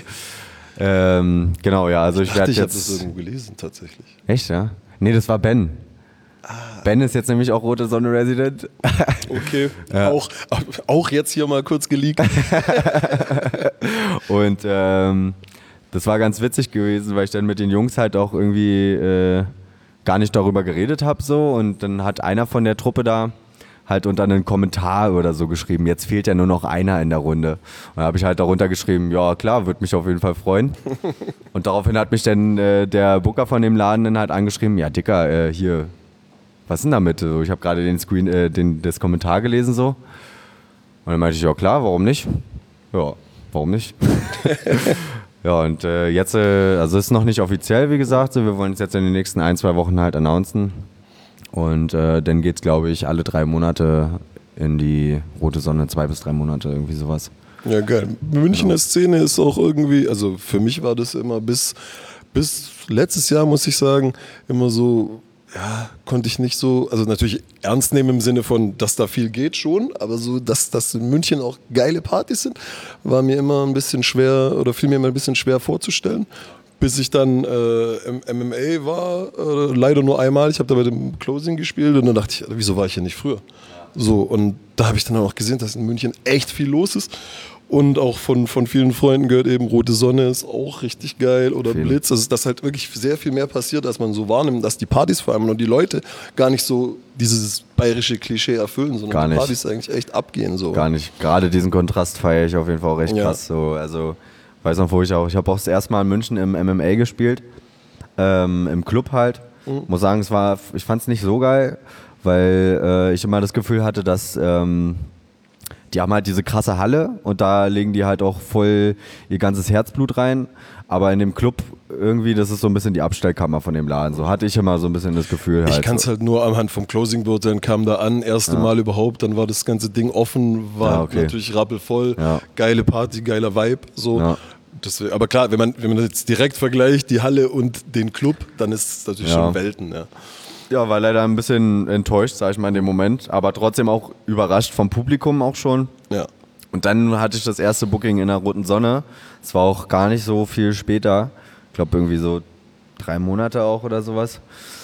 Ähm, genau, ja, also ich, ich werde jetzt. Ich habe das irgendwo gelesen, tatsächlich. Echt, ja? Nee, das war Ben. Ah. Ben ist jetzt nämlich auch Rote Sonne Resident. Okay, ja. auch, auch jetzt hier mal kurz geleakt. Und ähm, das war ganz witzig gewesen, weil ich dann mit den Jungs halt auch irgendwie. Äh, gar nicht darüber geredet habe so und dann hat einer von der Truppe da halt unter einen Kommentar oder so geschrieben, jetzt fehlt ja nur noch einer in der Runde. Und da habe ich halt darunter geschrieben, ja klar, würde mich auf jeden Fall freuen. Und daraufhin hat mich dann äh, der Booker von dem Laden dann halt angeschrieben, ja Dicker, äh, hier, was ist denn damit? So, ich habe gerade den Screen, äh, den, das Kommentar gelesen so. Und dann meinte ich, ja klar, warum nicht? Ja, warum nicht? Ja, und äh, jetzt, äh, also ist noch nicht offiziell, wie gesagt, so, wir wollen es jetzt in den nächsten ein, zwei Wochen halt announcen. Und äh, dann geht es, glaube ich, alle drei Monate in die Rote Sonne, zwei bis drei Monate, irgendwie sowas. Ja, geil. Münchner Szene ist auch irgendwie, also für mich war das immer bis, bis letztes Jahr, muss ich sagen, immer so, ja, konnte ich nicht so, also natürlich ernst nehmen im Sinne von, dass da viel geht schon, aber so, dass, dass in München auch geile Partys sind, war mir immer ein bisschen schwer oder fiel mir immer ein bisschen schwer vorzustellen. Bis ich dann äh, im M M A war, äh, leider nur einmal, ich habe da bei dem Closing gespielt und dann dachte ich, wieso war ich hier nicht früher? So, und da habe ich dann auch gesehen, dass in München echt viel los ist. Und auch von, von vielen Freunden gehört eben, Rote Sonne ist auch richtig geil oder viel. Blitz. Also dass halt wirklich sehr viel mehr passiert, als man so wahrnimmt, dass die Partys vor allem und die Leute gar nicht so dieses bayerische Klischee erfüllen, sondern gar die nicht. Partys eigentlich echt abgehen. So. Gar nicht. Gerade diesen Kontrast feiere ich auf jeden Fall auch recht ja. krass. So. Also, weiß noch, wo ich auch, ich habe auch das erste Mal in München im M M A gespielt, ähm, im Club halt. Mhm. Muss sagen, es war, ich fand es nicht so geil, weil äh, ich immer das Gefühl hatte, dass ähm, die haben halt diese krasse Halle und da legen die halt auch voll ihr ganzes Herzblut rein. Aber in dem Club irgendwie, das ist so ein bisschen die Abstellkammer von dem Laden. So hatte ich immer so ein bisschen das Gefühl. Halt ich kann es so. halt nur anhand vom Closing beurteilen, kam da an, erste ja. Mal überhaupt, dann war das ganze Ding offen, war ja, okay. natürlich rappelvoll, ja. geile Party, geiler Vibe. So. Ja. Das, aber klar, wenn man, wenn man jetzt direkt vergleicht, die Halle und den Club, dann ist es natürlich ja. schon Welten. Ja. Ja, war leider ein bisschen enttäuscht, sag ich mal, in dem Moment. Aber trotzdem auch überrascht vom Publikum auch schon. Ja. Und dann hatte ich das erste Booking in der Roten Sonne. Es war auch gar nicht so viel später. Ich glaube irgendwie so drei Monate auch oder sowas.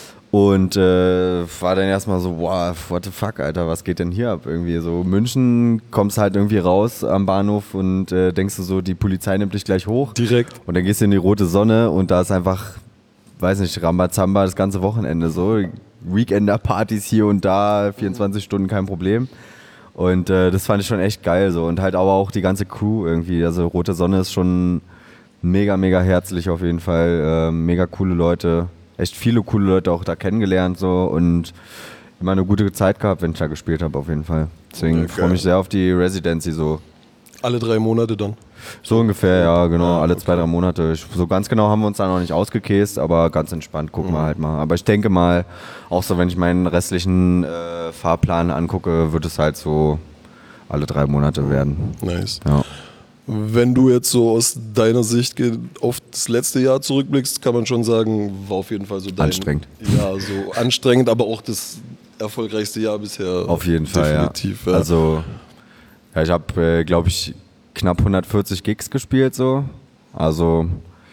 Und äh, war dann erstmal so, wow, what the fuck, Alter, was geht denn hier ab? Irgendwie so München, kommst halt irgendwie raus am Bahnhof und äh, denkst du so, die Polizei nimmt dich gleich hoch. Direkt. Und dann gehst du in die Rote Sonne und da ist einfach... weiß nicht, Rambazamba das ganze Wochenende so. Weekender-Partys hier und da, vierundzwanzig Stunden kein Problem. Und äh, das fand ich schon echt geil so. Und halt aber auch die ganze Crew irgendwie. Also Rote Sonne ist schon mega, mega herzlich auf jeden Fall. Äh, mega coole Leute. Echt viele coole Leute auch da kennengelernt so. Und immer eine gute Zeit gehabt, wenn ich da gespielt habe auf jeden Fall. Deswegen Ja, freue ich mich sehr auf die Residency so. Alle drei Monate dann? So ungefähr, ja, genau. Alle zwei, drei Monate. Ich, so ganz genau haben wir uns da noch nicht ausgekäst, aber ganz entspannt gucken mhm. wir halt mal. Aber ich denke mal, auch so, wenn ich meinen restlichen äh, Fahrplan angucke, wird es halt so alle drei Monate werden. Nice. Ja. Wenn du jetzt so aus deiner Sicht auf das letzte Jahr zurückblickst, kann man schon sagen, war auf jeden Fall so dein... Anstrengend. Ja, so anstrengend, aber auch das erfolgreichste Jahr bisher. Auf jeden Fall, definitiv, ja. ja. Also, ja, ich habe, äh, glaube ich, knapp hundertvierzig Gigs gespielt so. Also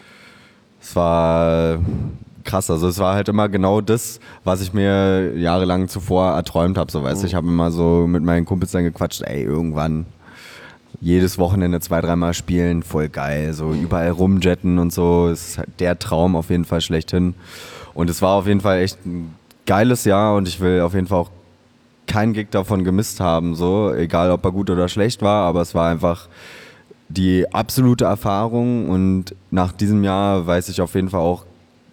es war krass. Also es war halt immer genau das, was ich mir jahrelang zuvor erträumt habe. So, weißt du, ich habe immer so mit meinen Kumpels dann gequatscht, ey, irgendwann jedes Wochenende zwei, dreimal spielen, voll geil. So überall rumjetten und so. Das ist halt der Traum auf jeden Fall schlechthin. Und es war auf jeden Fall echt ein geiles Jahr und ich will auf jeden Fall auch keinen Gig davon gemisst haben, so, egal ob er gut oder schlecht war, aber es war einfach die absolute Erfahrung und nach diesem Jahr weiß ich auf jeden Fall auch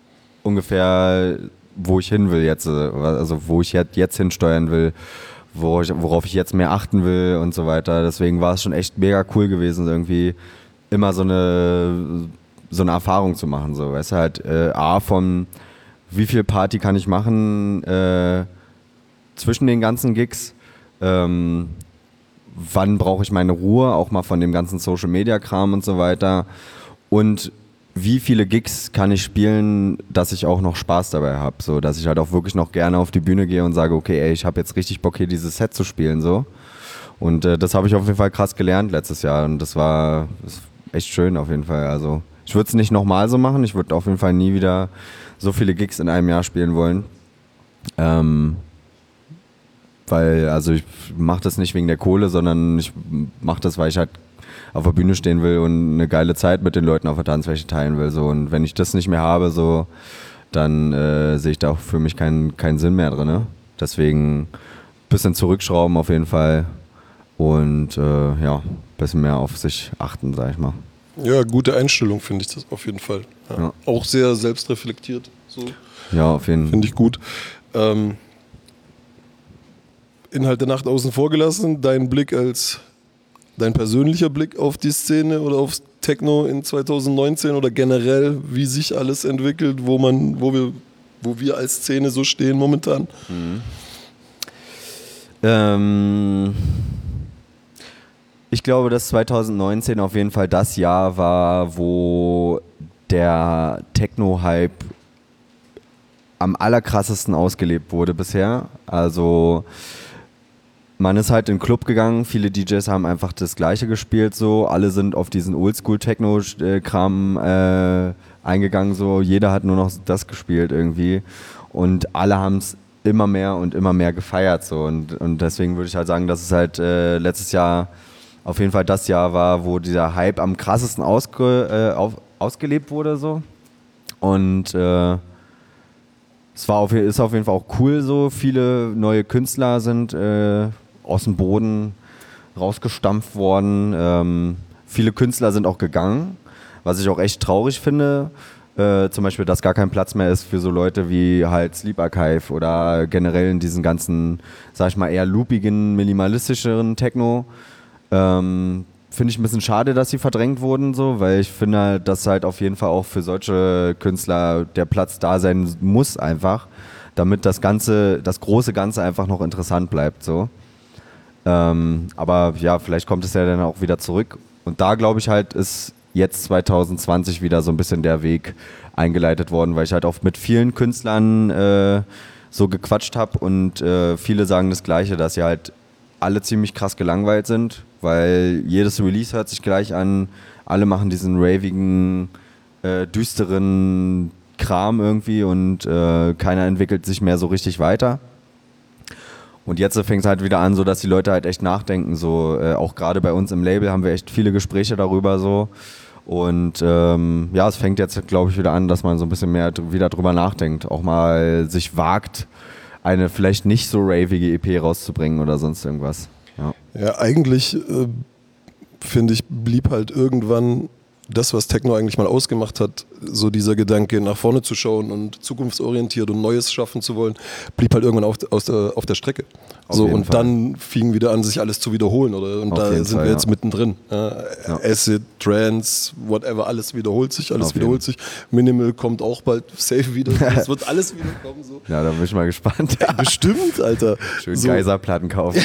ungefähr, wo ich hin will jetzt, also wo ich jetzt hinsteuern will, worauf ich jetzt mehr achten will und so weiter. Deswegen war es schon echt mega cool gewesen, irgendwie immer so eine, so eine Erfahrung zu machen, so, weißt du, halt äh, A, von wie viel Party kann ich machen, äh, zwischen den ganzen Gigs, ähm, wann brauche ich meine Ruhe, auch mal von dem ganzen Social-Media-Kram und so weiter und wie viele Gigs kann ich spielen, dass ich auch noch Spaß dabei habe, so, dass ich halt auch wirklich noch gerne auf die Bühne gehe und sage, okay, ey, ich habe jetzt richtig Bock hier dieses Set zu spielen, so, und äh, das habe ich auf jeden Fall krass gelernt letztes Jahr und das war das echt schön auf jeden Fall, also ich würde es nicht nochmal so machen, ich würde auf jeden Fall nie wieder so viele Gigs in einem Jahr spielen wollen, ähm, weil, also ich mache das nicht wegen der Kohle, sondern ich mache das, weil ich halt auf der Bühne stehen will und eine geile Zeit mit den Leuten auf der Tanzfläche teilen will. So. Und wenn ich das nicht mehr habe, so, dann äh, sehe ich da auch für mich keinen keinen Sinn mehr drin. Ne? Deswegen ein bisschen zurückschrauben auf jeden Fall und äh, ja, ein bisschen mehr auf sich achten, sag ich mal. Ja, gute Einstellung finde ich das auf jeden Fall. Ja. Ja. Auch sehr selbstreflektiert. So. Ja, auf jeden Fall. Finde ich gut. Ähm, Inhalt der Nacht außen vor gelassen, dein Blick als, dein persönlicher Blick auf die Szene oder aufs Techno in zwanzig neunzehn oder generell, wie sich alles entwickelt, wo man, wo wir, wo wir als Szene so stehen momentan? Mhm. Ähm, ich glaube, dass zwanzig neunzehn auf jeden Fall das Jahr war, wo der Techno-Hype am allerkrassesten ausgelebt wurde bisher. Also man ist halt in den Club gegangen, viele D Js haben einfach das Gleiche gespielt, so, alle sind auf diesen Oldschool-Techno-Kram äh, eingegangen, so, jeder hat nur noch das gespielt irgendwie und alle haben es immer mehr und immer mehr gefeiert, so, und, und deswegen würde ich halt sagen, dass es halt äh, letztes Jahr auf jeden Fall das Jahr war, wo dieser Hype am krassesten ausge, äh, auf, ausgelebt wurde, so, und äh, es war auf, ist auf jeden Fall auch cool, so, viele neue Künstler sind äh, aus dem Boden rausgestampft worden. Ähm, viele Künstler sind auch gegangen, was ich auch echt traurig finde. Äh, zum Beispiel, dass gar kein Platz mehr ist für so Leute wie halt Sleep Archive oder generell in diesen ganzen, sag ich mal, eher loopigen, minimalistischeren Techno. Ähm, finde ich ein bisschen schade, dass sie verdrängt wurden, so, weil ich finde, dass halt auf jeden Fall auch für solche Künstler der Platz da sein muss einfach, damit das Ganze, das große Ganze einfach noch interessant bleibt, so. Ähm, aber ja, vielleicht kommt es ja dann auch wieder zurück. Und da glaube ich halt, ist jetzt zwanzig zwanzig wieder so ein bisschen der Weg eingeleitet worden, weil ich halt auch mit vielen Künstlern äh, so gequatscht habe und äh, viele sagen das Gleiche, dass sie halt alle ziemlich krass gelangweilt sind, weil jedes Release hört sich gleich an, alle machen diesen ravigen, äh, düsteren Kram irgendwie und äh, keiner entwickelt sich mehr so richtig weiter. Und jetzt fängt es halt wieder an, so dass die Leute halt echt nachdenken, so äh, auch gerade bei uns im Label haben wir echt viele Gespräche darüber so und ähm, ja, es fängt jetzt, glaube ich, wieder an, dass man so ein bisschen mehr dr- wieder drüber nachdenkt, auch mal sich wagt, eine vielleicht nicht so ravige E P rauszubringen oder sonst irgendwas. Ja, ja eigentlich äh, finde ich, blieb halt irgendwann das, was Techno eigentlich mal ausgemacht hat, so dieser Gedanke, nach vorne zu schauen und zukunftsorientiert und Neues schaffen zu wollen, blieb halt irgendwann auf, aus der, auf der Strecke. Auf So, jeden und Fall. dann fing wieder an, sich alles zu wiederholen. Oder? Und Auf da jeden sind Fall, wir ja. jetzt mittendrin. Ja, Ja. Acid, Trance, whatever, alles wiederholt sich, alles Auf wiederholt sich. Minimal kommt auch bald safe wieder. Es wird alles wieder kommen. So. ja, da bin ich mal gespannt. Ja, bestimmt, Alter. Schön so. Geiserplatten kaufen.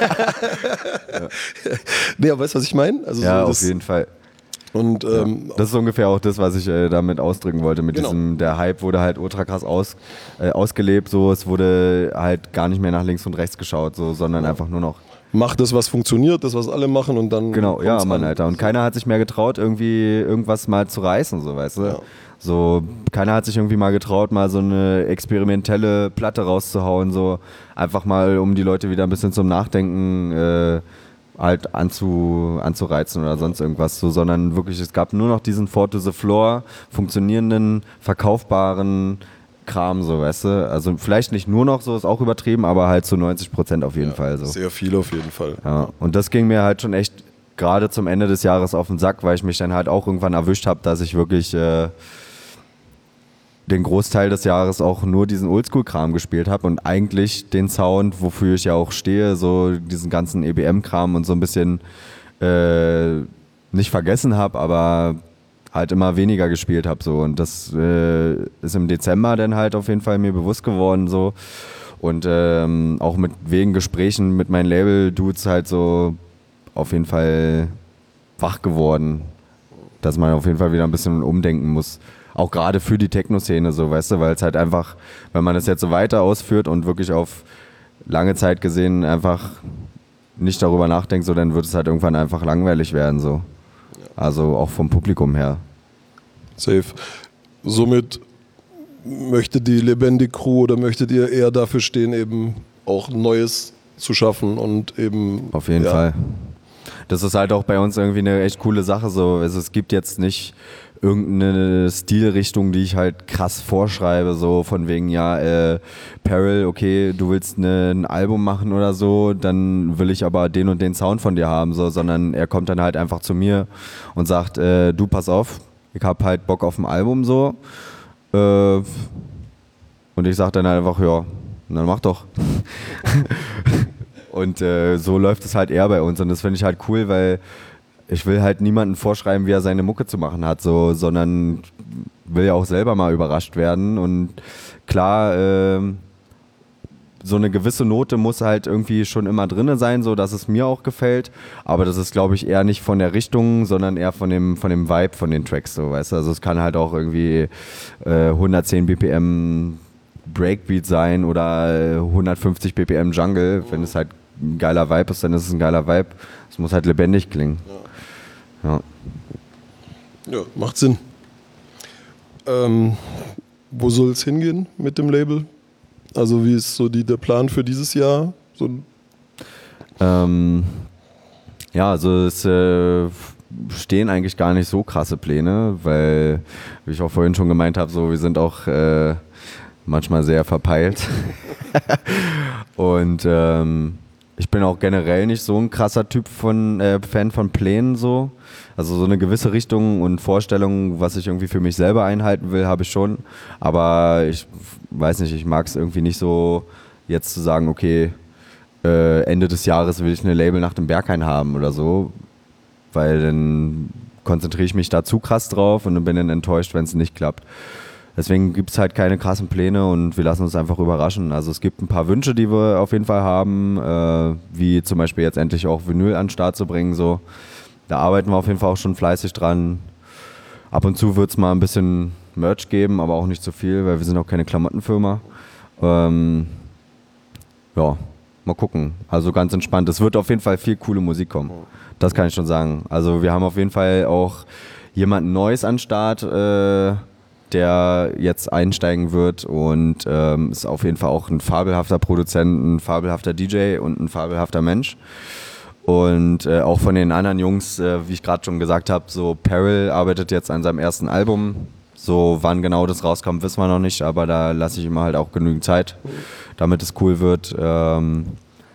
Nee, aber weißt du, was ich meine? Also Ja, so auf das, jeden Fall. Und ähm, Das ist ungefähr auch das, was ich äh, damit ausdrücken wollte. Mit Genau. diesem, der Hype wurde halt ultra krass aus, äh, ausgelebt. So, es wurde halt gar nicht mehr nach links und rechts geschaut, so, sondern einfach nur noch. mach das, was funktioniert, das, was alle machen und dann. Genau, ja, kommt's Mann, an. Alter. Und keiner hat sich mehr getraut, irgendwie irgendwas mal zu reißen, so, weißt du? Ja. So, keiner hat sich irgendwie mal getraut, mal so eine experimentelle Platte rauszuhauen, so einfach mal, um die Leute wieder ein bisschen zum Nachdenken äh, halt anzu, anzureizen oder sonst irgendwas, so, sondern wirklich, es gab nur noch diesen Four to the Floor, funktionierenden, verkaufbaren Kram, so, weißt du? Also vielleicht nicht nur noch so, ist auch übertrieben, aber halt zu neunzig Prozent auf jeden Ja, Fall so. Sehr viel auf jeden Fall. Ja, und das ging mir halt schon echt gerade zum Ende des Jahres auf den Sack, weil ich mich dann halt auch irgendwann erwischt habe, dass ich wirklich äh, den Großteil des Jahres auch nur diesen Oldschool-Kram gespielt habe und eigentlich den Sound, wofür ich ja auch stehe, so diesen ganzen E B M-Kram und so ein bisschen äh, nicht vergessen habe, aber halt immer weniger gespielt habe. So. Und das äh, ist im Dezember dann halt auf jeden Fall mir bewusst geworden. So. Und ähm, auch mit wegen Gesprächen mit meinen Label-Dudes halt so auf jeden Fall wach geworden, dass man auf jeden Fall wieder ein bisschen umdenken muss. Auch gerade für die Techno-Szene, so, weißt du, weil es halt einfach, wenn man das jetzt so weiter ausführt und wirklich auf lange Zeit gesehen einfach nicht darüber nachdenkt, so, dann wird es halt irgendwann einfach langweilig werden, so. Also auch vom Publikum her. Safe. Somit möchte die Lebendig Crew oder möchtet ihr eher dafür stehen, eben auch Neues zu schaffen und eben. Auf jeden ja, Fall. Das ist halt auch bei uns irgendwie eine echt coole Sache, so. Also es gibt jetzt nicht irgendeine Stilrichtung, die ich halt krass vorschreibe, so von wegen, ja, äh, Peril, okay, du willst eine, ein Album machen oder so, dann will ich aber den und den Sound von dir haben, so, sondern er kommt dann halt einfach zu mir und sagt, äh, du, pass auf, ich hab halt Bock auf ein Album, so, äh, und ich sag dann einfach, ja, dann mach doch. Und äh, so läuft es halt eher bei uns und das finde ich halt cool, weil ich will halt niemanden vorschreiben, wie er seine Mucke zu machen hat, so, sondern will ja auch selber mal überrascht werden. Und klar, äh, so eine gewisse Note muss halt irgendwie schon immer drin sein, so dass es mir auch gefällt. Aber das ist, glaube ich, eher nicht von der Richtung, sondern eher von dem, von dem Vibe von den Tracks, so, weißt du. Also es kann halt auch irgendwie äh, hundertzehn B P M Breakbeat sein oder äh, hundertfünfzig B P M Jungle. Wenn es halt ein geiler Vibe ist, dann ist es ein geiler Vibe. Es muss halt lebendig klingen. Ja. Ja, macht Sinn. Ähm, wo soll es hingehen mit dem Label? Also wie ist so die, der Plan für dieses Jahr? So, Ähm, ja, also es äh, stehen eigentlich gar nicht so krasse Pläne, weil, wie ich auch vorhin schon gemeint habe, so wir sind auch äh, manchmal sehr verpeilt. Und ähm, ich bin auch generell nicht so ein krasser Typ von äh, Fan von Plänen so. Also so eine gewisse Richtung und Vorstellung, was ich irgendwie für mich selber einhalten will, habe ich schon. Aber ich weiß nicht, ich mag es irgendwie nicht so, jetzt zu sagen, okay, äh, Ende des Jahres will ich eine Label nach dem Berghain haben oder so. Weil dann konzentriere ich mich da zu krass drauf und dann bin dann enttäuscht, wenn es nicht klappt. Deswegen gibt es halt keine krassen Pläne und wir lassen uns einfach überraschen. Also es gibt ein paar Wünsche, die wir auf jeden Fall haben, äh, wie zum Beispiel jetzt endlich auch Vinyl an den Start zu bringen. So. Da arbeiten wir auf jeden Fall auch schon fleißig dran. Ab und zu wird es mal ein bisschen Merch geben, aber auch nicht so viel, weil wir sind auch keine Klamottenfirma. Ähm, ja, mal gucken. Also ganz entspannt. Es wird auf jeden Fall viel coole Musik kommen. Das kann ich schon sagen. Also wir haben auf jeden Fall auch jemanden Neues an den Start, äh, der jetzt einsteigen wird und ähm, ist auf jeden Fall auch ein fabelhafter Produzent, ein fabelhafter D J und ein fabelhafter Mensch. Und äh, auch von den anderen Jungs, äh, wie ich gerade schon gesagt habe, so Peril arbeitet jetzt an seinem ersten Album. So wann genau das rauskommt, wissen wir noch nicht, aber da lasse ich ihm halt auch genügend Zeit, damit es cool wird. Ähm,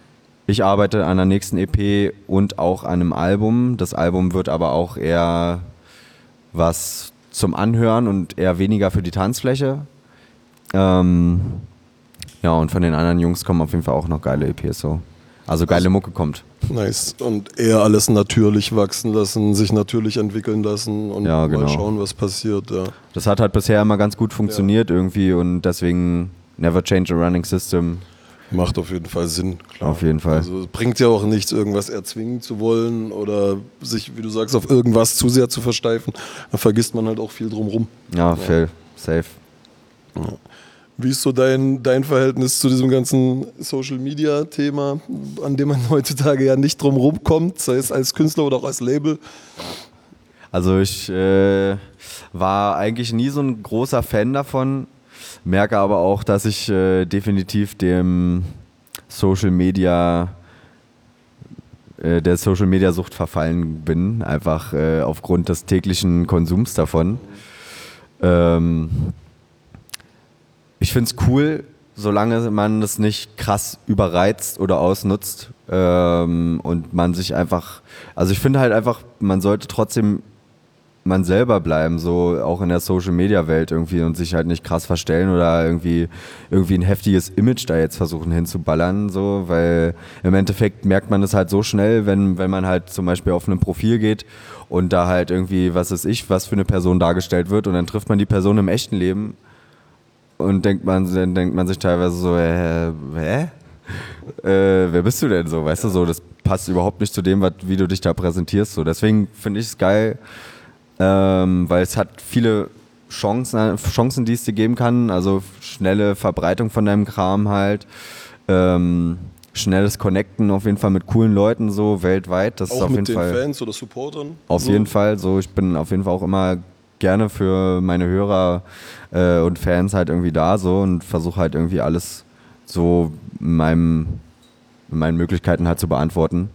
Ich arbeite an der nächsten E P und auch an einem Album. Das Album wird aber auch eher was zum Anhören und eher weniger für die Tanzfläche. Ähm, ja, und von den anderen Jungs kommen auf jeden Fall auch noch geile E Ps so. Also geile also, Mucke kommt. Nice. Und eher alles natürlich wachsen lassen, sich natürlich entwickeln lassen und ja, genau. mal schauen, was passiert. Ja. Das hat halt bisher immer ganz gut funktioniert ja. irgendwie und deswegen never change a running system. Macht auf jeden Fall Sinn, klar. Auf jeden Fall. Also es bringt ja auch nichts, irgendwas erzwingen zu wollen oder sich, wie du sagst, auf irgendwas zu sehr zu versteifen. Da vergisst man halt auch viel drumrum. Ja, ja. Fair. Safe. Ja. Wie ist so dein, dein Verhältnis zu diesem ganzen Social-Media-Thema, an dem man heutzutage ja nicht drum rumkommt, sei es als Künstler oder auch als Label? Also ich äh, war eigentlich nie so ein großer Fan davon, merke aber auch, dass ich äh, definitiv dem Social Media, äh, der Social Media Sucht verfallen bin, einfach äh, aufgrund des täglichen Konsums davon. Ähm, ich finde es cool, solange man es nicht krass überreizt oder ausnutzt ähm, und man sich einfach, also ich finde halt einfach, man sollte trotzdem man selber bleiben, so auch in der Social-Media-Welt irgendwie und sich halt nicht krass verstellen oder irgendwie, irgendwie ein heftiges Image da jetzt versuchen hinzuballern, so, weil im Endeffekt merkt man es halt so schnell, wenn, wenn man halt zum Beispiel auf einem Profil geht und da halt irgendwie, was weiß ich, was für eine Person dargestellt wird und dann trifft man die Person im echten Leben und denkt man, dann denkt man sich teilweise so, äh, hä? Äh, wer bist du denn so, weißt du, so, das passt überhaupt nicht zu dem, was, wie du dich da präsentierst, so, deswegen finde ich es geil, Ähm, weil es hat viele Chancen, Chancen, die es dir geben kann, also schnelle Verbreitung von deinem Kram halt, ähm, schnelles Connecten auf jeden Fall mit coolen Leuten so weltweit. Das auch ist auf mit jeden den Fall, Fans oder Supportern? Auf so. jeden Fall, so ich bin auf jeden Fall auch immer gerne für meine Hörer äh, und Fans halt irgendwie da so und versuche halt irgendwie alles so in, meinem, in meinen Möglichkeiten halt zu beantworten.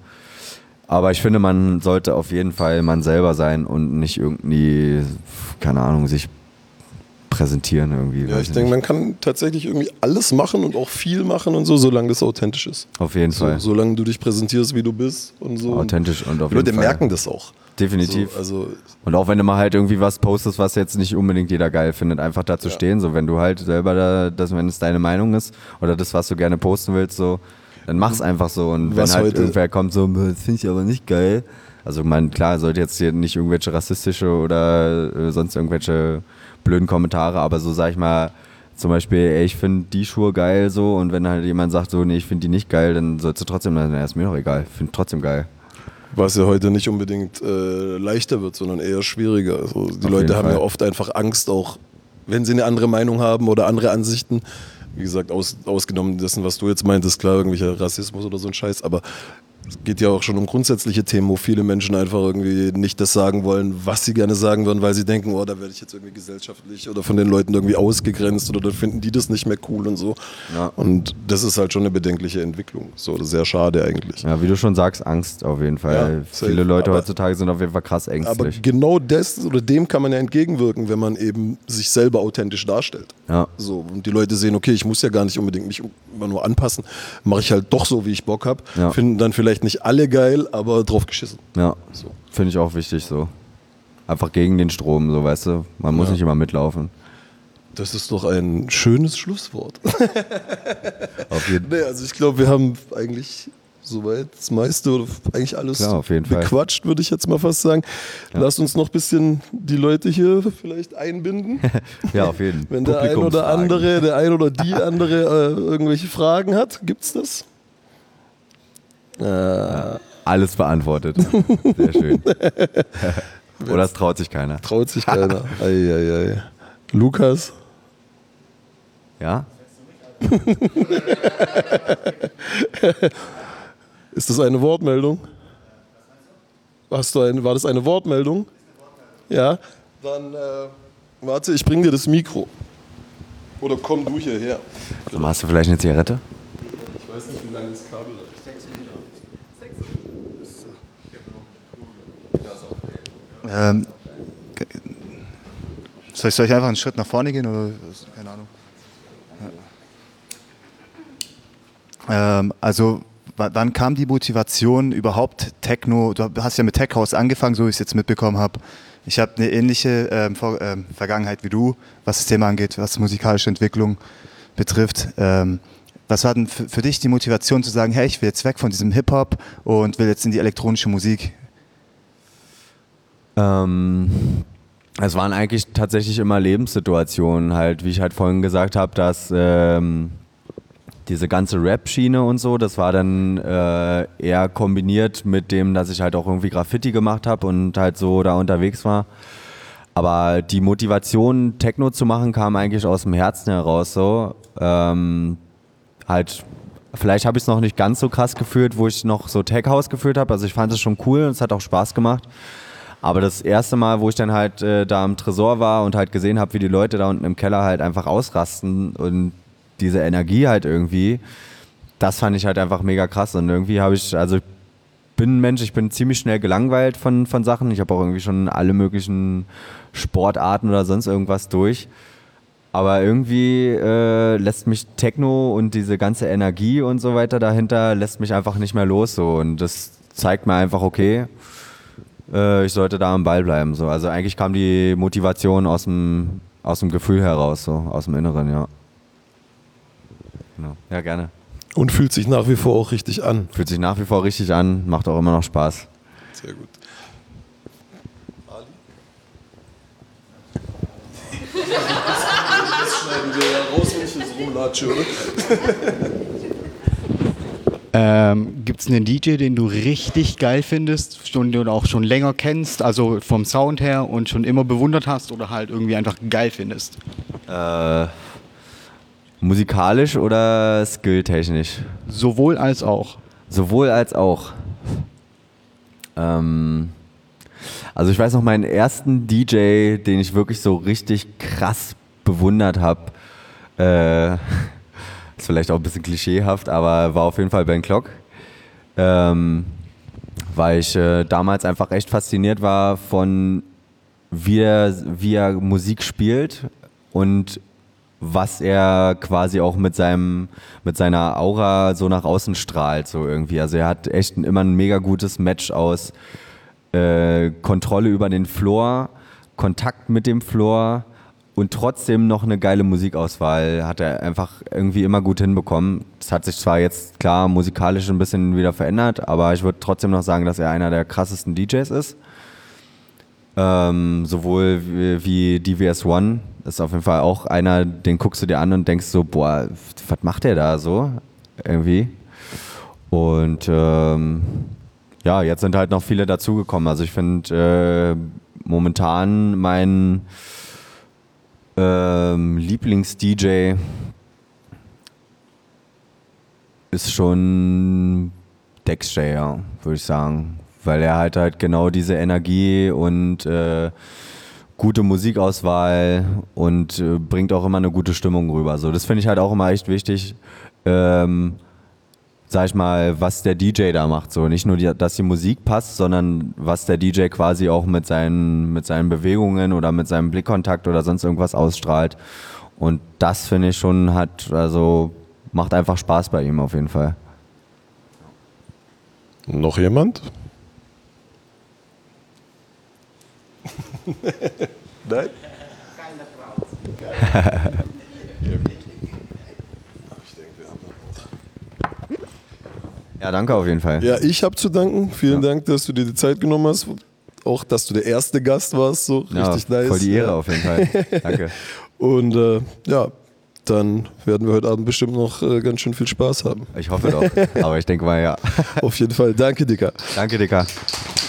Aber ich finde, man sollte auf jeden Fall man selber sein und nicht irgendwie, keine Ahnung, sich präsentieren irgendwie. Ja, ich denke, man kann tatsächlich irgendwie alles machen und auch viel machen und so, solange das authentisch ist. Auf jeden so, Fall. Solange du dich präsentierst, wie du bist und so. Authentisch und auf die jeden Leute Fall. merken das auch. Definitiv. So, also und auch wenn du mal halt irgendwie was postest, was jetzt nicht unbedingt jeder geil findet, einfach da zu ja. stehen, so wenn du halt selber da, das, wenn es deine Meinung ist oder das, was du gerne posten willst, so, dann mach's einfach so und was wenn halt heute irgendwer kommt so, das finde ich aber nicht geil. Also man, klar, sollte jetzt hier nicht irgendwelche rassistische oder äh, sonst irgendwelche blöden Kommentare, aber so sag ich mal, zum Beispiel, ey, ich finde die Schuhe geil so und wenn halt jemand sagt so, nee, ich finde die nicht geil, dann sollst du trotzdem, na, ist mir doch egal, ich finde trotzdem geil. Was ja heute nicht unbedingt äh, leichter wird, sondern eher schwieriger. Also die Auf Leute haben Fall. ja oft einfach Angst, auch wenn sie eine andere Meinung haben oder andere Ansichten. Wie gesagt, aus, ausgenommen dessen, was du jetzt meintest, klar, irgendwelcher Rassismus oder so ein Scheiß, aber es geht ja auch schon um grundsätzliche Themen, wo viele Menschen einfach irgendwie nicht das sagen wollen, was sie gerne sagen würden, weil sie denken, oh, da werde ich jetzt irgendwie gesellschaftlich oder von den Leuten irgendwie ausgegrenzt oder dann finden die das nicht mehr cool und so. Ja. Und das ist halt schon eine bedenkliche Entwicklung. So, sehr schade eigentlich. Ja, wie du schon sagst, Angst auf jeden Fall. Ja, viele Leute aber, heutzutage sind auf jeden Fall krass ängstlich. Aber genau das oder dem kann man ja entgegenwirken, wenn man eben sich selber authentisch darstellt. Ja. So, und die Leute sehen, okay, ich muss ja gar nicht unbedingt mich immer nur anpassen, mache ich halt doch so, wie ich Bock habe. Ja. Finden dann vielleicht nicht alle geil, aber drauf geschissen. Ja, so. Finde ich auch wichtig so. Einfach gegen den Strom, so, weißt du. Man muss ja. nicht immer mitlaufen. Das ist doch ein schönes Schlusswort. Auf jeden nee, also ich glaube, wir haben eigentlich soweit das meiste oder eigentlich alles Klar, auf jeden bequatscht, würde ich jetzt mal fast sagen. Ja. Lasst uns noch ein bisschen die Leute hier vielleicht einbinden. Ja, auf jeden Fall. Wenn der ein oder andere, der ein oder die andere äh, irgendwelche Fragen hat, gibt's das? Äh, ja, alles beantwortet. Sehr schön. Oder es traut sich keiner. Traut sich keiner. ei, ei, ei. Lukas? Ja? Ist das eine Wortmeldung? Hast du eine, war das eine Wortmeldung? Ja? Dann, äh, warte, ich bring dir das Mikro. Oder komm du hierher. Also, hast du vielleicht eine Zigarette? Ich weiß nicht, wie lange das Kabel ist. Ähm, soll, ich, soll ich einfach einen Schritt nach vorne gehen oder keine Ahnung? Ja. Ähm, also w- wann kam die Motivation überhaupt Techno? Du hast ja mit Tech House angefangen, so wie ich es jetzt mitbekommen habe. Ich habe eine ähnliche ähm, Vor- ähm, Vergangenheit wie du, was das Thema angeht, was musikalische Entwicklung betrifft. Ähm, was war denn f- für dich die Motivation zu sagen, hey, ich will jetzt weg von diesem Hip-Hop und will jetzt in die elektronische Musik? Ähm, es waren eigentlich tatsächlich immer Lebenssituationen, halt, wie ich halt vorhin gesagt habe, dass ähm, diese ganze Rap-Schiene und so, das war dann äh, eher kombiniert mit dem, dass ich halt auch irgendwie Graffiti gemacht habe und halt so da unterwegs war. Aber die Motivation, Techno zu machen, kam eigentlich aus dem Herzen heraus so. Ähm, halt, vielleicht habe ich es noch nicht ganz so krass gefühlt, wo ich noch so Tech House gefühlt habe. Also ich fand es schon cool und es hat auch Spaß gemacht. Aber das erste Mal, wo ich dann halt äh, da am Tresor war und halt gesehen habe, wie die Leute da unten im Keller halt einfach ausrasten und diese Energie halt irgendwie, das fand ich halt einfach mega krass. Und irgendwie habe ich, also ich bin ein Mensch, ich bin ziemlich schnell gelangweilt von, von Sachen. Ich habe auch irgendwie schon alle möglichen Sportarten oder sonst irgendwas durch. Aber irgendwie äh, lässt mich Techno und diese ganze Energie und so weiter dahinter, lässt mich einfach nicht mehr los. So. Und das zeigt mir einfach, okay, äh, ich sollte da am Ball bleiben. So. Also eigentlich kam die Motivation aus dem, aus dem Gefühl heraus, so, aus dem Inneren, ja. Genau. Ja, gerne. Und fühlt sich nach wie vor auch richtig an. Fühlt sich nach wie vor richtig an, macht auch immer noch Spaß. Sehr gut. Ali? Das schneiden wir ja raus, wenn ich hier so rumlatsche, oder? Ähm, Gibt es einen D J, den du richtig geil findest, schon, den du auch schon länger kennst, also vom Sound her und schon immer bewundert hast oder halt irgendwie einfach geil findest? Äh, musikalisch oder skilltechnisch? Sowohl als auch. Sowohl als auch. Ähm, also ich weiß noch, meinen ersten D J, den ich wirklich so richtig krass bewundert habe, äh, ist vielleicht auch ein bisschen klischeehaft, aber war auf jeden Fall Ben Klock. Ähm, weil ich äh, damals einfach echt fasziniert war von, wie er, wie er Musik spielt und was er quasi auch mit seinem, mit seiner Aura so nach außen strahlt, so irgendwie. Also er hat echt ein, immer ein mega gutes Match aus äh, Kontrolle über den Floor, Kontakt mit dem Floor und trotzdem noch eine geile Musikauswahl hat er einfach irgendwie immer gut hinbekommen. Das hat sich zwar jetzt klar musikalisch ein bisschen wieder verändert, aber ich würde trotzdem noch sagen, dass er einer der krassesten D Js ist. Ähm, sowohl wie, wie D V S One ist auf jeden Fall auch einer, den guckst du dir an und denkst so, boah, was macht der da so irgendwie? Und ähm, ja, jetzt sind halt noch viele dazugekommen. Also ich finde äh, momentan mein ähm, Lieblings-D J ist schon Dexter, ja, würde ich sagen. Weil er halt halt genau diese Energie und äh, gute Musikauswahl und äh, bringt auch immer eine gute Stimmung rüber. So, das finde ich halt auch immer echt wichtig, ähm, sag ich mal, was der D J da macht. So, nicht nur, die, dass die Musik passt, sondern was der D J quasi auch mit seinen, mit seinen Bewegungen oder mit seinem Blickkontakt oder sonst irgendwas ausstrahlt. Und das finde ich schon hat, also macht einfach Spaß bei ihm auf jeden Fall. Noch jemand? Nein? Keine Frau. Ja, danke auf jeden Fall. Ja, ich habe zu danken. Vielen ja. Dank, dass du dir die Zeit genommen hast. Auch, dass du der erste Gast warst. So ja, richtig nice. Voll die Ehre ja. auf jeden Fall. Danke. Und äh, ja, dann werden wir heute Abend bestimmt noch äh, ganz schön viel Spaß haben. Ich hoffe doch. Aber ich denke mal, ja. Auf jeden Fall. Danke, Dicker. Danke, Dicker.